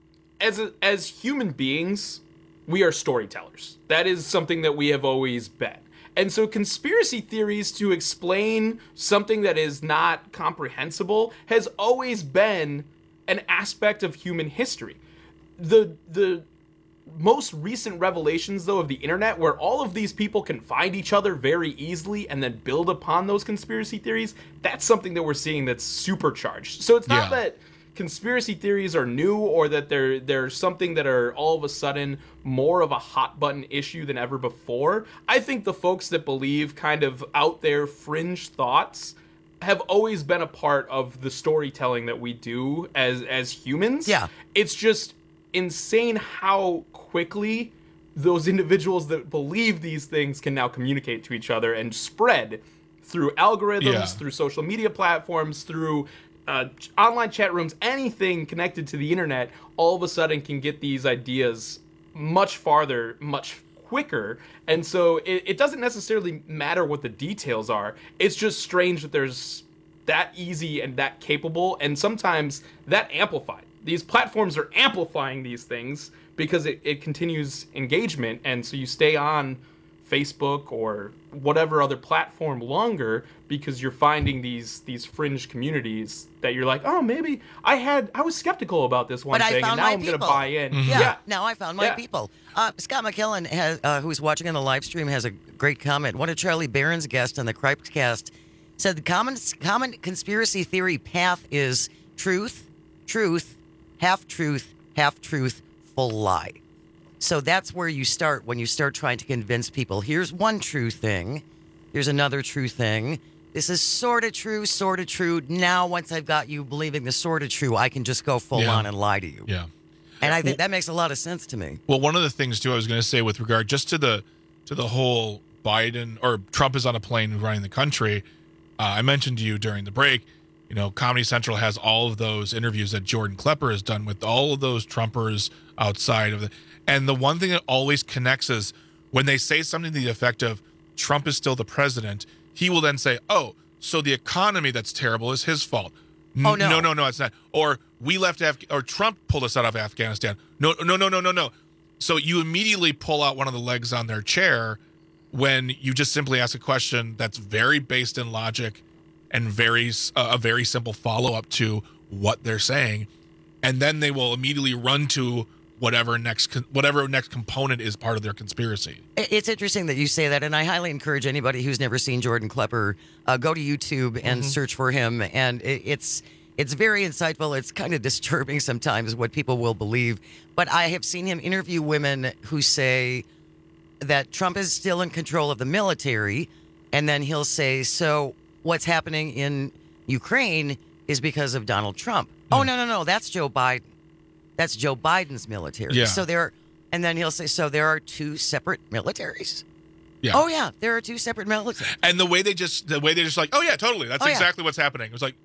as a, as human beings, we are storytellers. That is something that we have always been. And so conspiracy theories to explain something that is not comprehensible has always been an aspect of human history. The the most recent revelations, though, of the internet, where all of these people can find each other very easily and then build upon those conspiracy theories, that's something that we're seeing that's supercharged. So it's not Yeah. that conspiracy theories are new or that they're they're something that are all of a sudden more of a hot button issue than ever before. I think the folks that believe kind of out there fringe thoughts have always been a part of the storytelling that we do as as humans. Yeah. It's just insane how quickly those individuals that believe these things can now communicate to each other and spread through algorithms, Yeah. through social media platforms, through uh, online chat rooms, anything connected to the internet, all of a sudden can get these ideas much farther, much quicker. And so it, it doesn't necessarily matter what the details are. It's just strange that there's that easy and that capable, and sometimes that amplified. These platforms are amplifying these things because it, it continues engagement, and so you stay on Facebook or whatever other platform longer because you're finding these these fringe communities that you're like, oh, maybe I had I was skeptical about this one But I thing, and found now my I'm going to people. buy in. Yeah, Yeah. now I found my Yeah. people. Uh, Scott McKillen, has, uh, who's watching on the live stream, has a great comment. One of Charlie Barron's guests on the Cripecast said the common common conspiracy theory path is truth, truth, half truth, half truth, full lie. So that's where you start when you start trying to convince people. Here's one true thing. Here's another true thing. This is sort of true, sort of true. Now, once I've got you believing the sort of true, I can just go full Yeah. on and lie to you. Yeah. And I think that makes a lot of sense to me. Well, one of the things too I was going to say with regard just to the to the whole Biden or Trump is on a plane running the country. Uh, I mentioned to you during the break, you know, Comedy Central has all of those interviews that Jordan Klepper has done with all of those Trumpers outside of the. And the one thing that always connects is when they say something to the effect of Trump is still the president, he will then say, "Oh, so the economy that's terrible is his fault." N- Oh, no. no, no, no, it's not. Or we left Af- or Trump pulled us out of Afghanistan. No, no, no, no, no, no. So you immediately pull out one of the legs on their chair when you just simply ask a question that's very based in logic and very uh, a very simple follow up to what they're saying, and then they will immediately run to whatever next con- whatever next component is part of their conspiracy. It's interesting that you say that, and I highly encourage anybody who's never seen Jordan Klepper, uh, go to YouTube and Mhm. search for him. And it, it's it's very insightful. It's kind of disturbing sometimes what people will believe. But I have seen him interview women who say that Trump is still in control of the military, and then he'll say, "So what's happening in Ukraine is because of Donald Trump." Oh no, no, no, that's Joe Biden. That's Joe Biden's military. Yeah. So there, and then he'll say, "So there are two separate militaries." Yeah. Oh yeah, there are two separate militaries. And the way they just the way they just like, "Oh yeah, totally. That's Oh, yeah. exactly what's happening." It was like,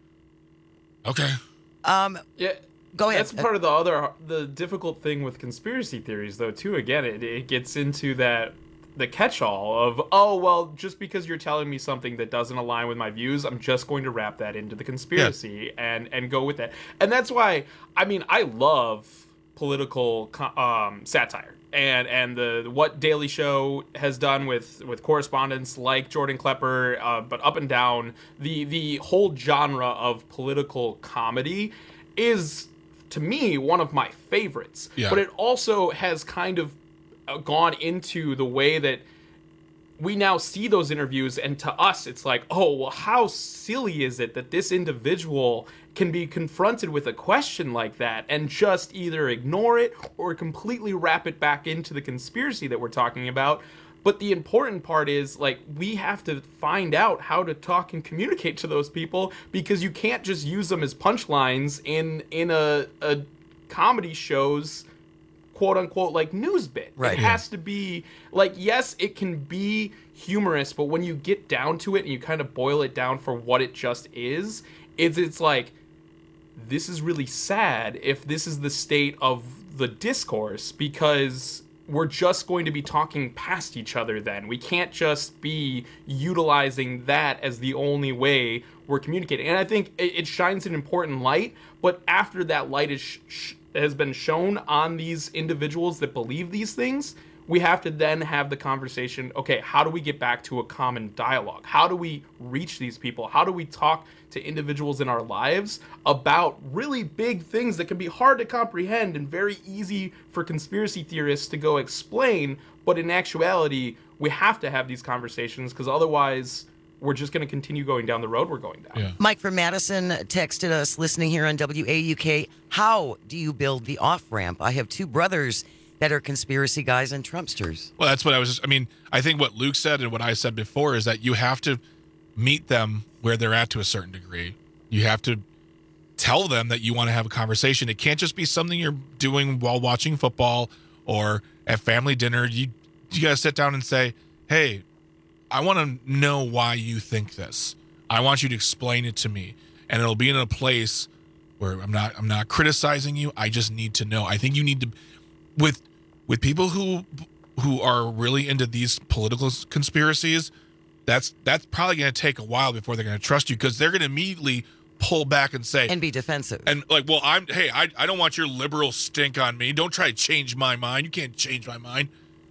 okay. Um, yeah. Go ahead. That's part of the other the difficult thing with conspiracy theories, though. Too, again, it, it gets into that the catch-all of, oh well, just because you're telling me something that doesn't align with my views, I'm just going to wrap that into the conspiracy and and go with that. And that's why, I mean, I love political co- um, satire. And and the what Daily Show has done with, with correspondents like Jordan Klepper, uh, but up and down, the the whole genre of political comedy is, to me, one of my favorites. Yeah. But it also has kind of uh, gone into the way that we now see those interviews, and to us, it's like, oh, well, how silly is it that this individual can be confronted with a question like that and just either ignore it or completely wrap it back into the conspiracy that we're talking about. But the important part is, like, we have to find out how to talk and communicate to those people, because you can't just use them as punchlines in in a, a comedy show's quote unquote like news bit. Right. It has to be like, yes, it can be humorous, but when you get down to it and you kind of boil it down for what it just is, it's it's like, this is really sad if this is the state of the discourse, because we're just going to be talking past each other then. We can't just be utilizing that as the only way we're communicating. And I think it shines an important light, but after that light is sh- sh- has been shown on these individuals that believe these things, we have to then have the conversation, okay, how do we get back to a common dialogue? How do we reach these people? How do we talk to individuals in our lives about really big things that can be hard to comprehend and very easy for conspiracy theorists to go explain, but in actuality, we have to have these conversations, because otherwise we're just going to continue going down the road we're going down. Yeah. Mike from Madison texted us, listening here on W A U K, how do you build the off-ramp? I have two brothers that are conspiracy guys and Trumpsters. Well, that's what I was just, I mean, I think what Luke said and what I said before is that you have to meet them where they're at to a certain degree. You have to tell them that you want to have a conversation. It can't just be something you're doing while watching football or at family dinner. You you got to sit down and say, hey, I want to know why you think this. I want you to explain it to me. And it'll be in a place where I'm not I'm not criticizing you. I just need to know. I think you need to, with with people who who are really into these political conspiracies, that's that's probably going to take a while before they're going to trust you, because they're going to immediately pull back and say and be defensive and like, well, I'm hey, I I don't want your liberal stink on me. Don't try to change my mind. You can't change my mind.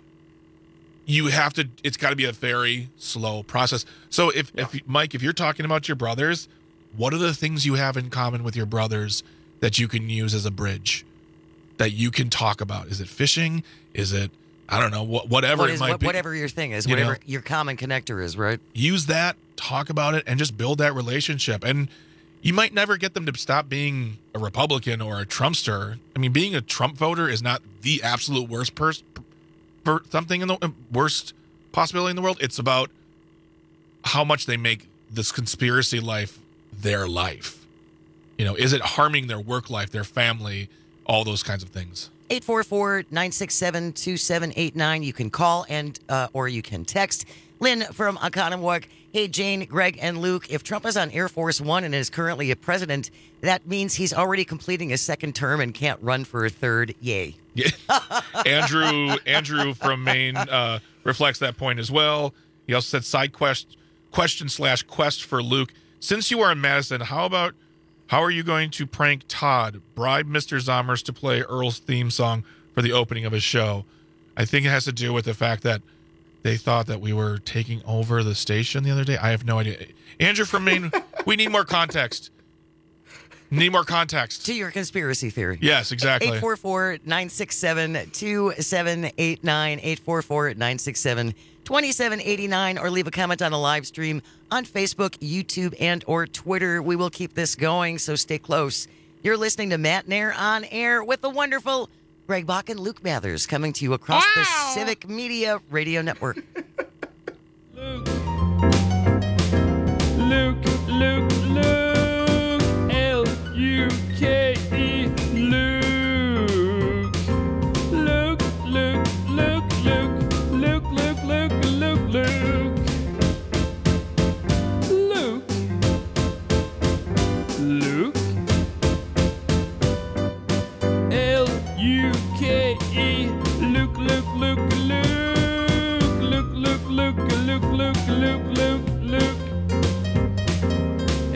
You have to. It's got to be a very slow process. So if yeah. if Mike, if you're talking about your brothers, what are the things you have in common with your brothers that you can use as a bridge, that you can talk about? Is it fishing? Is it, I don't know, wh- whatever what it is, might what, be. Whatever your thing is, you whatever know, your common connector is, right? Use that, talk about it, and just build that relationship. And you might never get them to stop being a Republican or a Trumpster. I mean, being a Trump voter is not the absolute worst person, for something in the worst possibility in the world. It's about how much they make this conspiracy life their life. You know, is it harming their work life, their family, all those kinds of things? eight four four, nine six seven, two seven eight nine. You can call and uh, or you can text. Lynn from Oconomowoc. Hey, Jane, Greg, and Luke. If Trump is on Air Force One and is currently a president, that means he's already completing a second term and can't run for a third. Yay. Yeah. Andrew Andrew from Maine uh, reflects that point as well. He also said side quest question slash quest for Luke. Since you are in Madison, how about how are you going to prank Todd? Bribe Mister Zommers to play Earl's theme song for the opening of his show. I think it has to do with the fact that they thought that we were taking over the station the other day. I have no idea. Andrew from Maine, we need more context. Need more context. To your conspiracy theory. Yes, exactly. eight four four, nine six seven, two seven eight nine, eight four four, nine six seven, two seven eight nine, or leave a comment on the live stream on Facebook, YouTube, and or Twitter. We will keep this going, so stay close. You're listening to Matt Nair on Air with the wonderful Greg Bach and Luke Mathers, coming to you across wow. the Civic Media Radio Network. Luke, Luke, Luke, Luke, L U K E, Luke, Luke, Luke, Luke, Luke, Luke, Luke, Luke, Luke, Luke, Luke, Luke, L U K E, Luke, Luke, Luke, Luke, Luke, Luke, Luke, Luke, Luke, Luke, Luke, Luke.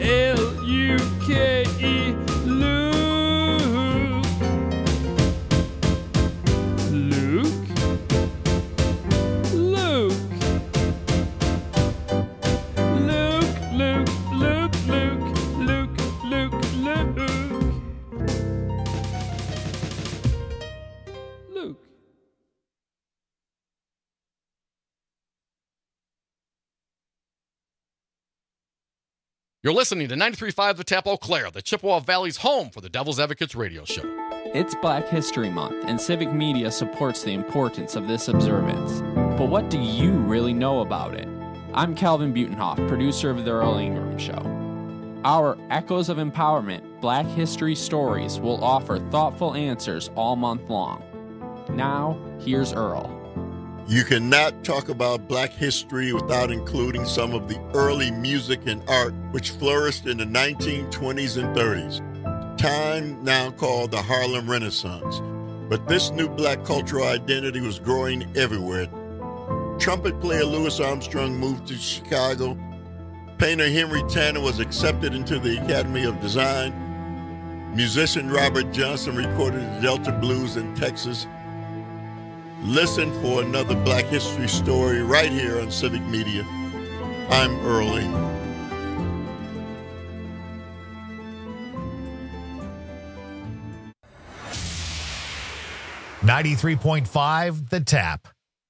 You're listening to ninety-three point five The Tap Eau Claire, the Chippewa Valley's home for the Devil's Advocates radio show. It's Black History Month, and Civic Media supports the importance of this observance. But what do you really know about it? I'm Calvin Butenhoff, producer of The Earl Ingram Show. Our Echoes of Empowerment Black History Stories will offer thoughtful answers all month long. Now, here's Earl. You cannot talk about black history without including some of the early music and art which flourished in the nineteen twenties and thirties, time now called the Harlem Renaissance. But this new black cultural identity was growing everywhere. Trumpet player Louis Armstrong moved to Chicago. Painter Henry Tanner was accepted into the Academy of Design. Musician Robert Johnson recorded the Delta Blues in Texas. Listen for another Black History story right here on Civic Media. I'm Earl Ingram. ninety-three point five The Tap.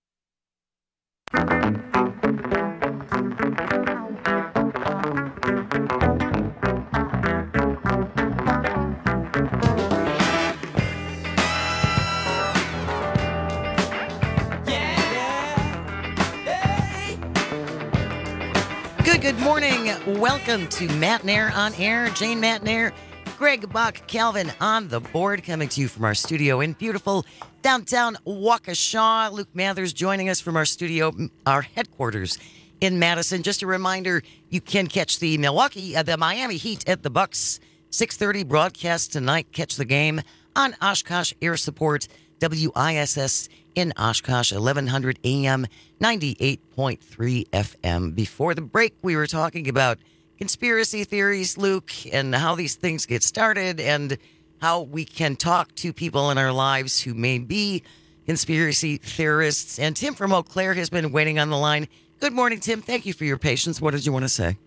Good, good morning. Welcome to Matt Nair on Air. Jane Matt Nair, Greg Buck, Calvin on the board, coming to you from our studio in beautiful downtown Waukesha. Luke Mathers joining us from our studio, our headquarters in Madison. Just a reminder, you can catch the Milwaukee, uh, the Miami Heat at the Bucks six thirty broadcast tonight. Catch the game on Oshkosh Air Support, W I S S in Oshkosh, eleven hundred A M, ninety-eight point three F M. Before the break, we were talking about conspiracy theories, Luke, and how these things get started and how we can talk to people in our lives who may be conspiracy theorists. And Tim from Eau Claire has been waiting on the line. Good morning, Tim. Thank you for your patience. What did you want to say?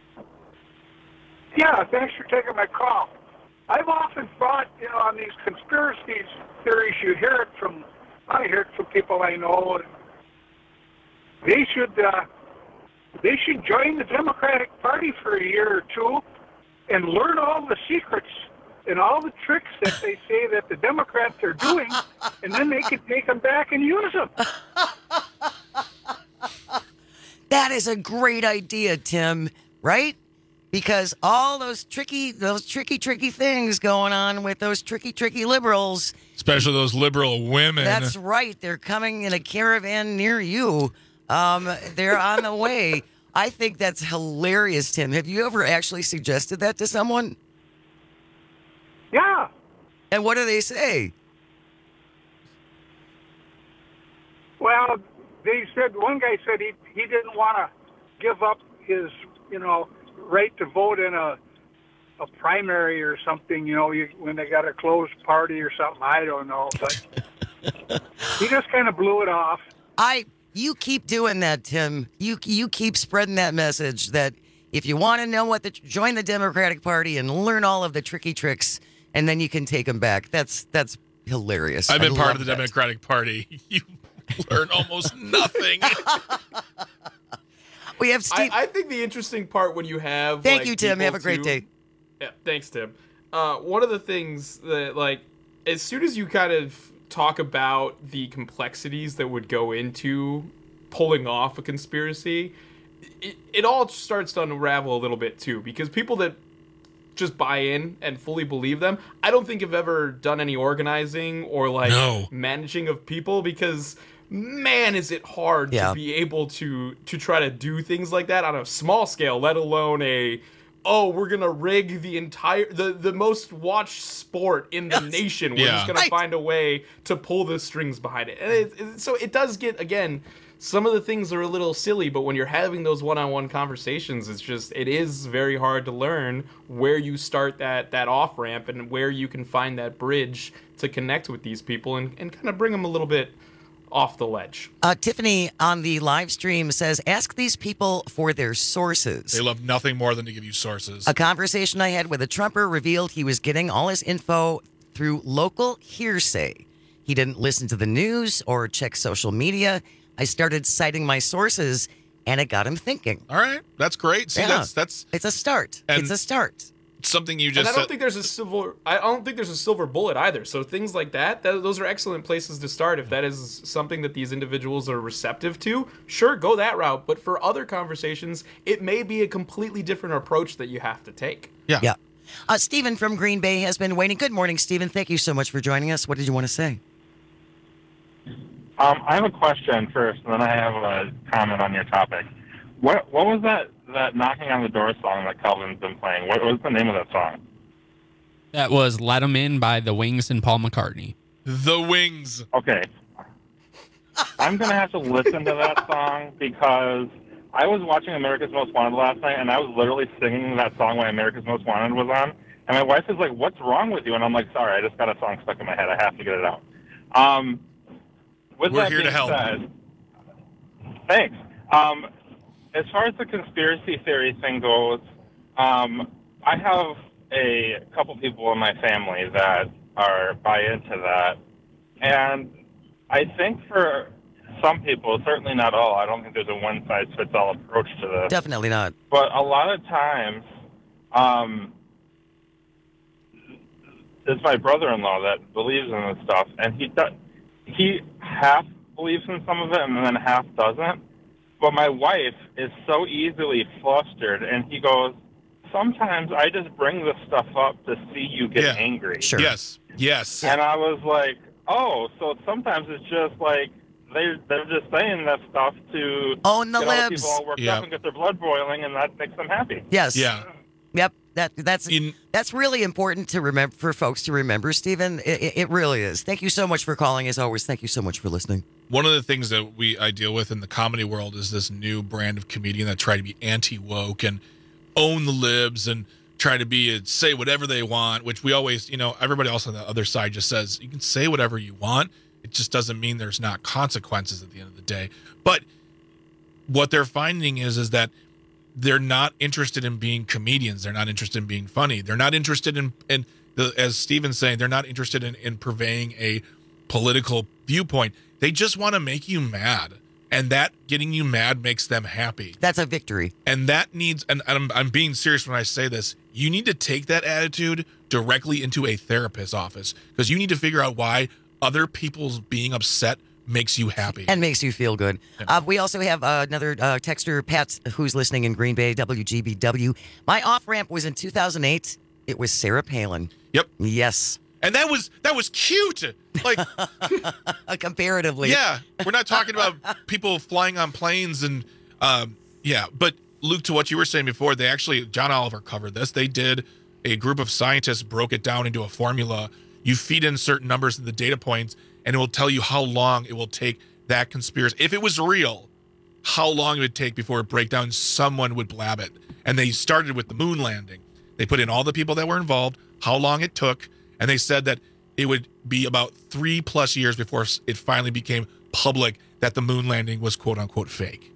Yeah, thanks for taking my call. I've often thought, you know, on these conspiracy theories, you hear it from, I hear it from people I know, and they should, uh, they should join the Democratic Party for a year or two and learn all the secrets and all the tricks that they say that the Democrats are doing, and then they could take them back and use them. That is a great idea, Tim, right? Because all those tricky, those tricky, tricky things going on with those tricky, tricky liberals. Especially those liberal women. That's right. They're coming in a caravan near you. Um, they're on the way. I think that's hilarious, Tim. Have you ever actually suggested that to someone? Yeah. And what do they say? Well, they said, one guy said he, he didn't want to give up his, you know, right to vote in a a primary or something, you know, you, when they got a closed party or something. I don't know, but he just kind of blew it off. I, you keep doing that, Tim. You you keep spreading that message that if you want to know what the join the Democratic Party and learn all of the tricky tricks, and then you can take them back. That's that's hilarious. I've been I part of the that. Democratic Party. You learn almost nothing. We have Steve. I, I think the interesting part when you have Thank like, you, Tim. people Have a great too- day. Yeah, thanks, Tim. Uh, one of the things that, like, as soon as you kind of talk about the complexities that would go into pulling off a conspiracy, it, it all starts to unravel a little bit too, because people that just buy in and fully believe them, I don't think have ever done any organizing or like No. managing of people, because man, is it hard Yeah. to be able to to try to do things like that on a small scale, let alone a oh, we're gonna rig the entire the the most watched sport in the nation. We're Yeah. just gonna Right. find a way to pull the strings behind it. And it, it, so it does get, again, some of the things are a little silly, but when you're having those one-on-one conversations, it's just, it is very hard to learn where you start that that off ramp and where you can find that bridge to connect with these people and, and kind of bring them a little bit off the ledge. Uh, Tiffany on the live stream says, ask these people for their sources. They love nothing more than to give you sources. A conversation I had with a Trumper revealed he was getting all his info through local hearsay. He didn't listen to the news or check social media. I started citing my sources, and it got him thinking. All right, that's great. See, Yeah. that's that's It's a start. And- It's a start. something you And just I don't said. think there's a silver. I don't think there's a silver bullet either. So things like that, that, those are excellent places to start. If that is something that these individuals are receptive to, sure, go that route. But for other conversations, it may be a completely different approach that you have to take. Yeah. Yeah. Uh, Stephen from Green Bay has been waiting. Good morning, Stephen. Thank you so much for joining us. What did you want to say? Um, I have a question first, and then I have a comment on your topic. What what was that, that Knocking on the Door song that Calvin's been playing? What was the name of that song? That was Let 'Em In by The Wings and Paul McCartney. The Wings. Okay. I'm going to have to listen to that song because I was watching America's Most Wanted last night, and I was literally singing that song while America's Most Wanted was on. And my wife is like, "What's wrong with you?" And I'm like, "Sorry, I just got a song stuck in my head. I have to get it out." Um, with We're that here to being help. said- thanks. Um, as far as the conspiracy theory thing goes, um, I have a couple people in my family that are buy into that, and I think for some people, certainly not all, I don't think there's a one-size-fits-all approach to this. Definitely not. But a lot of times, um, it's my brother-in-law that believes in this stuff, and he does, he half believes in some of it and then half doesn't. But my wife is so easily flustered, and he goes, "Sometimes I just bring this stuff up to see you get Yeah. angry." Sure. Yes. Yes. And I was like, "Oh, so sometimes it's just like they they're just saying that stuff to Own the get all the libs. people all worked Yeah. up and get their blood boiling, and that makes them happy." Yes. Yeah. Yep. That that's In- that's really important to remember for folks to remember, Stephen. It, it- it really is. Thank you so much for calling. As always, thank you so much for listening. One of the things that we I deal with in the comedy world is this new brand of comedian that try to be anti-woke and own the libs and try to be say whatever they want, which we always, you know, everybody else on the other side just says you can say whatever you want. It just doesn't mean there's not consequences at the end of the day. But what they're finding is is that they're not interested in being comedians. They're not interested in being funny. They're not interested in, in the, as Steven's saying, they're not interested in, in purveying a political viewpoint. They just want to make you mad. And that getting you mad makes them happy. That's a victory. And that needs, and I'm, I'm being serious when I say this, you need to take that attitude directly into a therapist's office because you need to figure out why other people's being upset makes you happy. And makes you feel good. Uh, we also have uh, another uh, texter, Pat, who's listening in Green Bay, W G B W. My off-ramp was in two thousand eight. It was Sarah Palin. Yep. Yes. And that was that was cute. Like comparatively. Yeah. We're not talking about people flying on planes and um, yeah, but Luke, to what you were saying before, they actually John Oliver covered this. They did a group of scientists broke it down into a formula. You feed in certain numbers of the data points and it will tell you how long it will take that conspiracy. If it was real, how long it would take before it break down, someone would blab it. And they started with the moon landing. They put in all the people that were involved, how long it took, and they said that it would be about three plus years before it finally became public that the moon landing was quote unquote fake.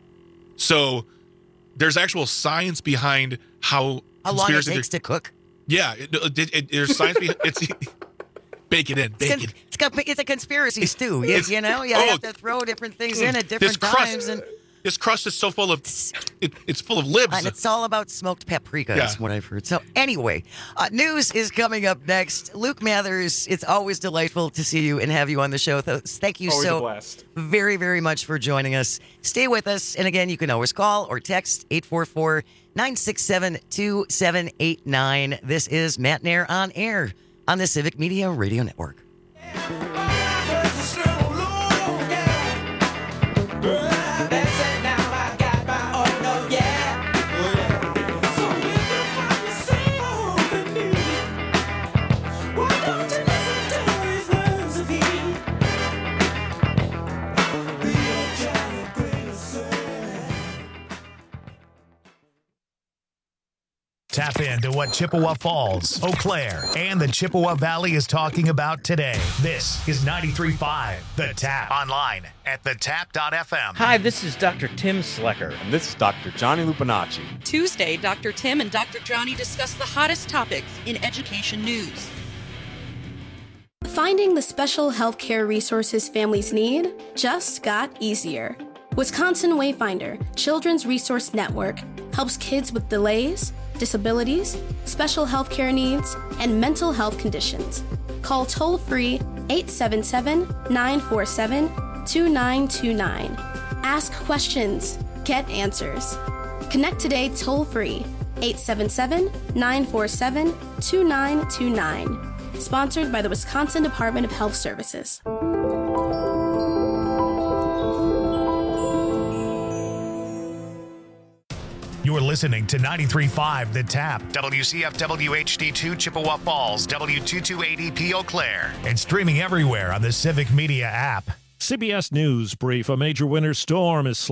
So there's actual science behind how How long it conspiracy takes to cook. Yeah, it, it, it, there's science behind it's bake it in, bake it. It's, got, it's a conspiracy stew. You, you know, you oh, have to throw different things in at this different crust, times. And, this crust is so full of, it, it's full of libs. and it's all about smoked paprika, Yeah. is what I've heard. So anyway, uh, news is coming up next. Luke Mathers, it's always delightful to see you and have you on the show. Th- Thank you Always a so blast. very, very much for joining us. Stay with us. And again, you can always call or text eight four four, nine six seven, two seven eight nine. This is Matt Nair on air on the Civic Media Radio Network. Tap into what Chippewa Falls, Eau Claire, and the Chippewa Valley is talking about today. This is ninety-three point five The Tap. Online at the tap dot f m. Hi, this is Doctor Tim Slecker. And this is Doctor Johnny Lupinacci. Tuesday, Doctor Tim and Doctor Johnny discuss the hottest topics in education news. Finding the special healthcare resources families need just got easier. Wisconsin Wayfinder Children's Resource Network helps kids with delays, disabilities, special health care needs, and mental health conditions. Call toll-free eight seven seven, nine four seven, two nine two nine. Ask questions. Get answers. Connect today toll-free eight seven seven, nine four seven, two nine two nine. Sponsored by the Wisconsin Department of Health Services. You're listening to ninety-three point five The Tap, W C F W H D two Chippewa Falls, W two two eight E P Eau Claire, and streaming everywhere on the Civic Media app. C B S News brief. A major winter storm is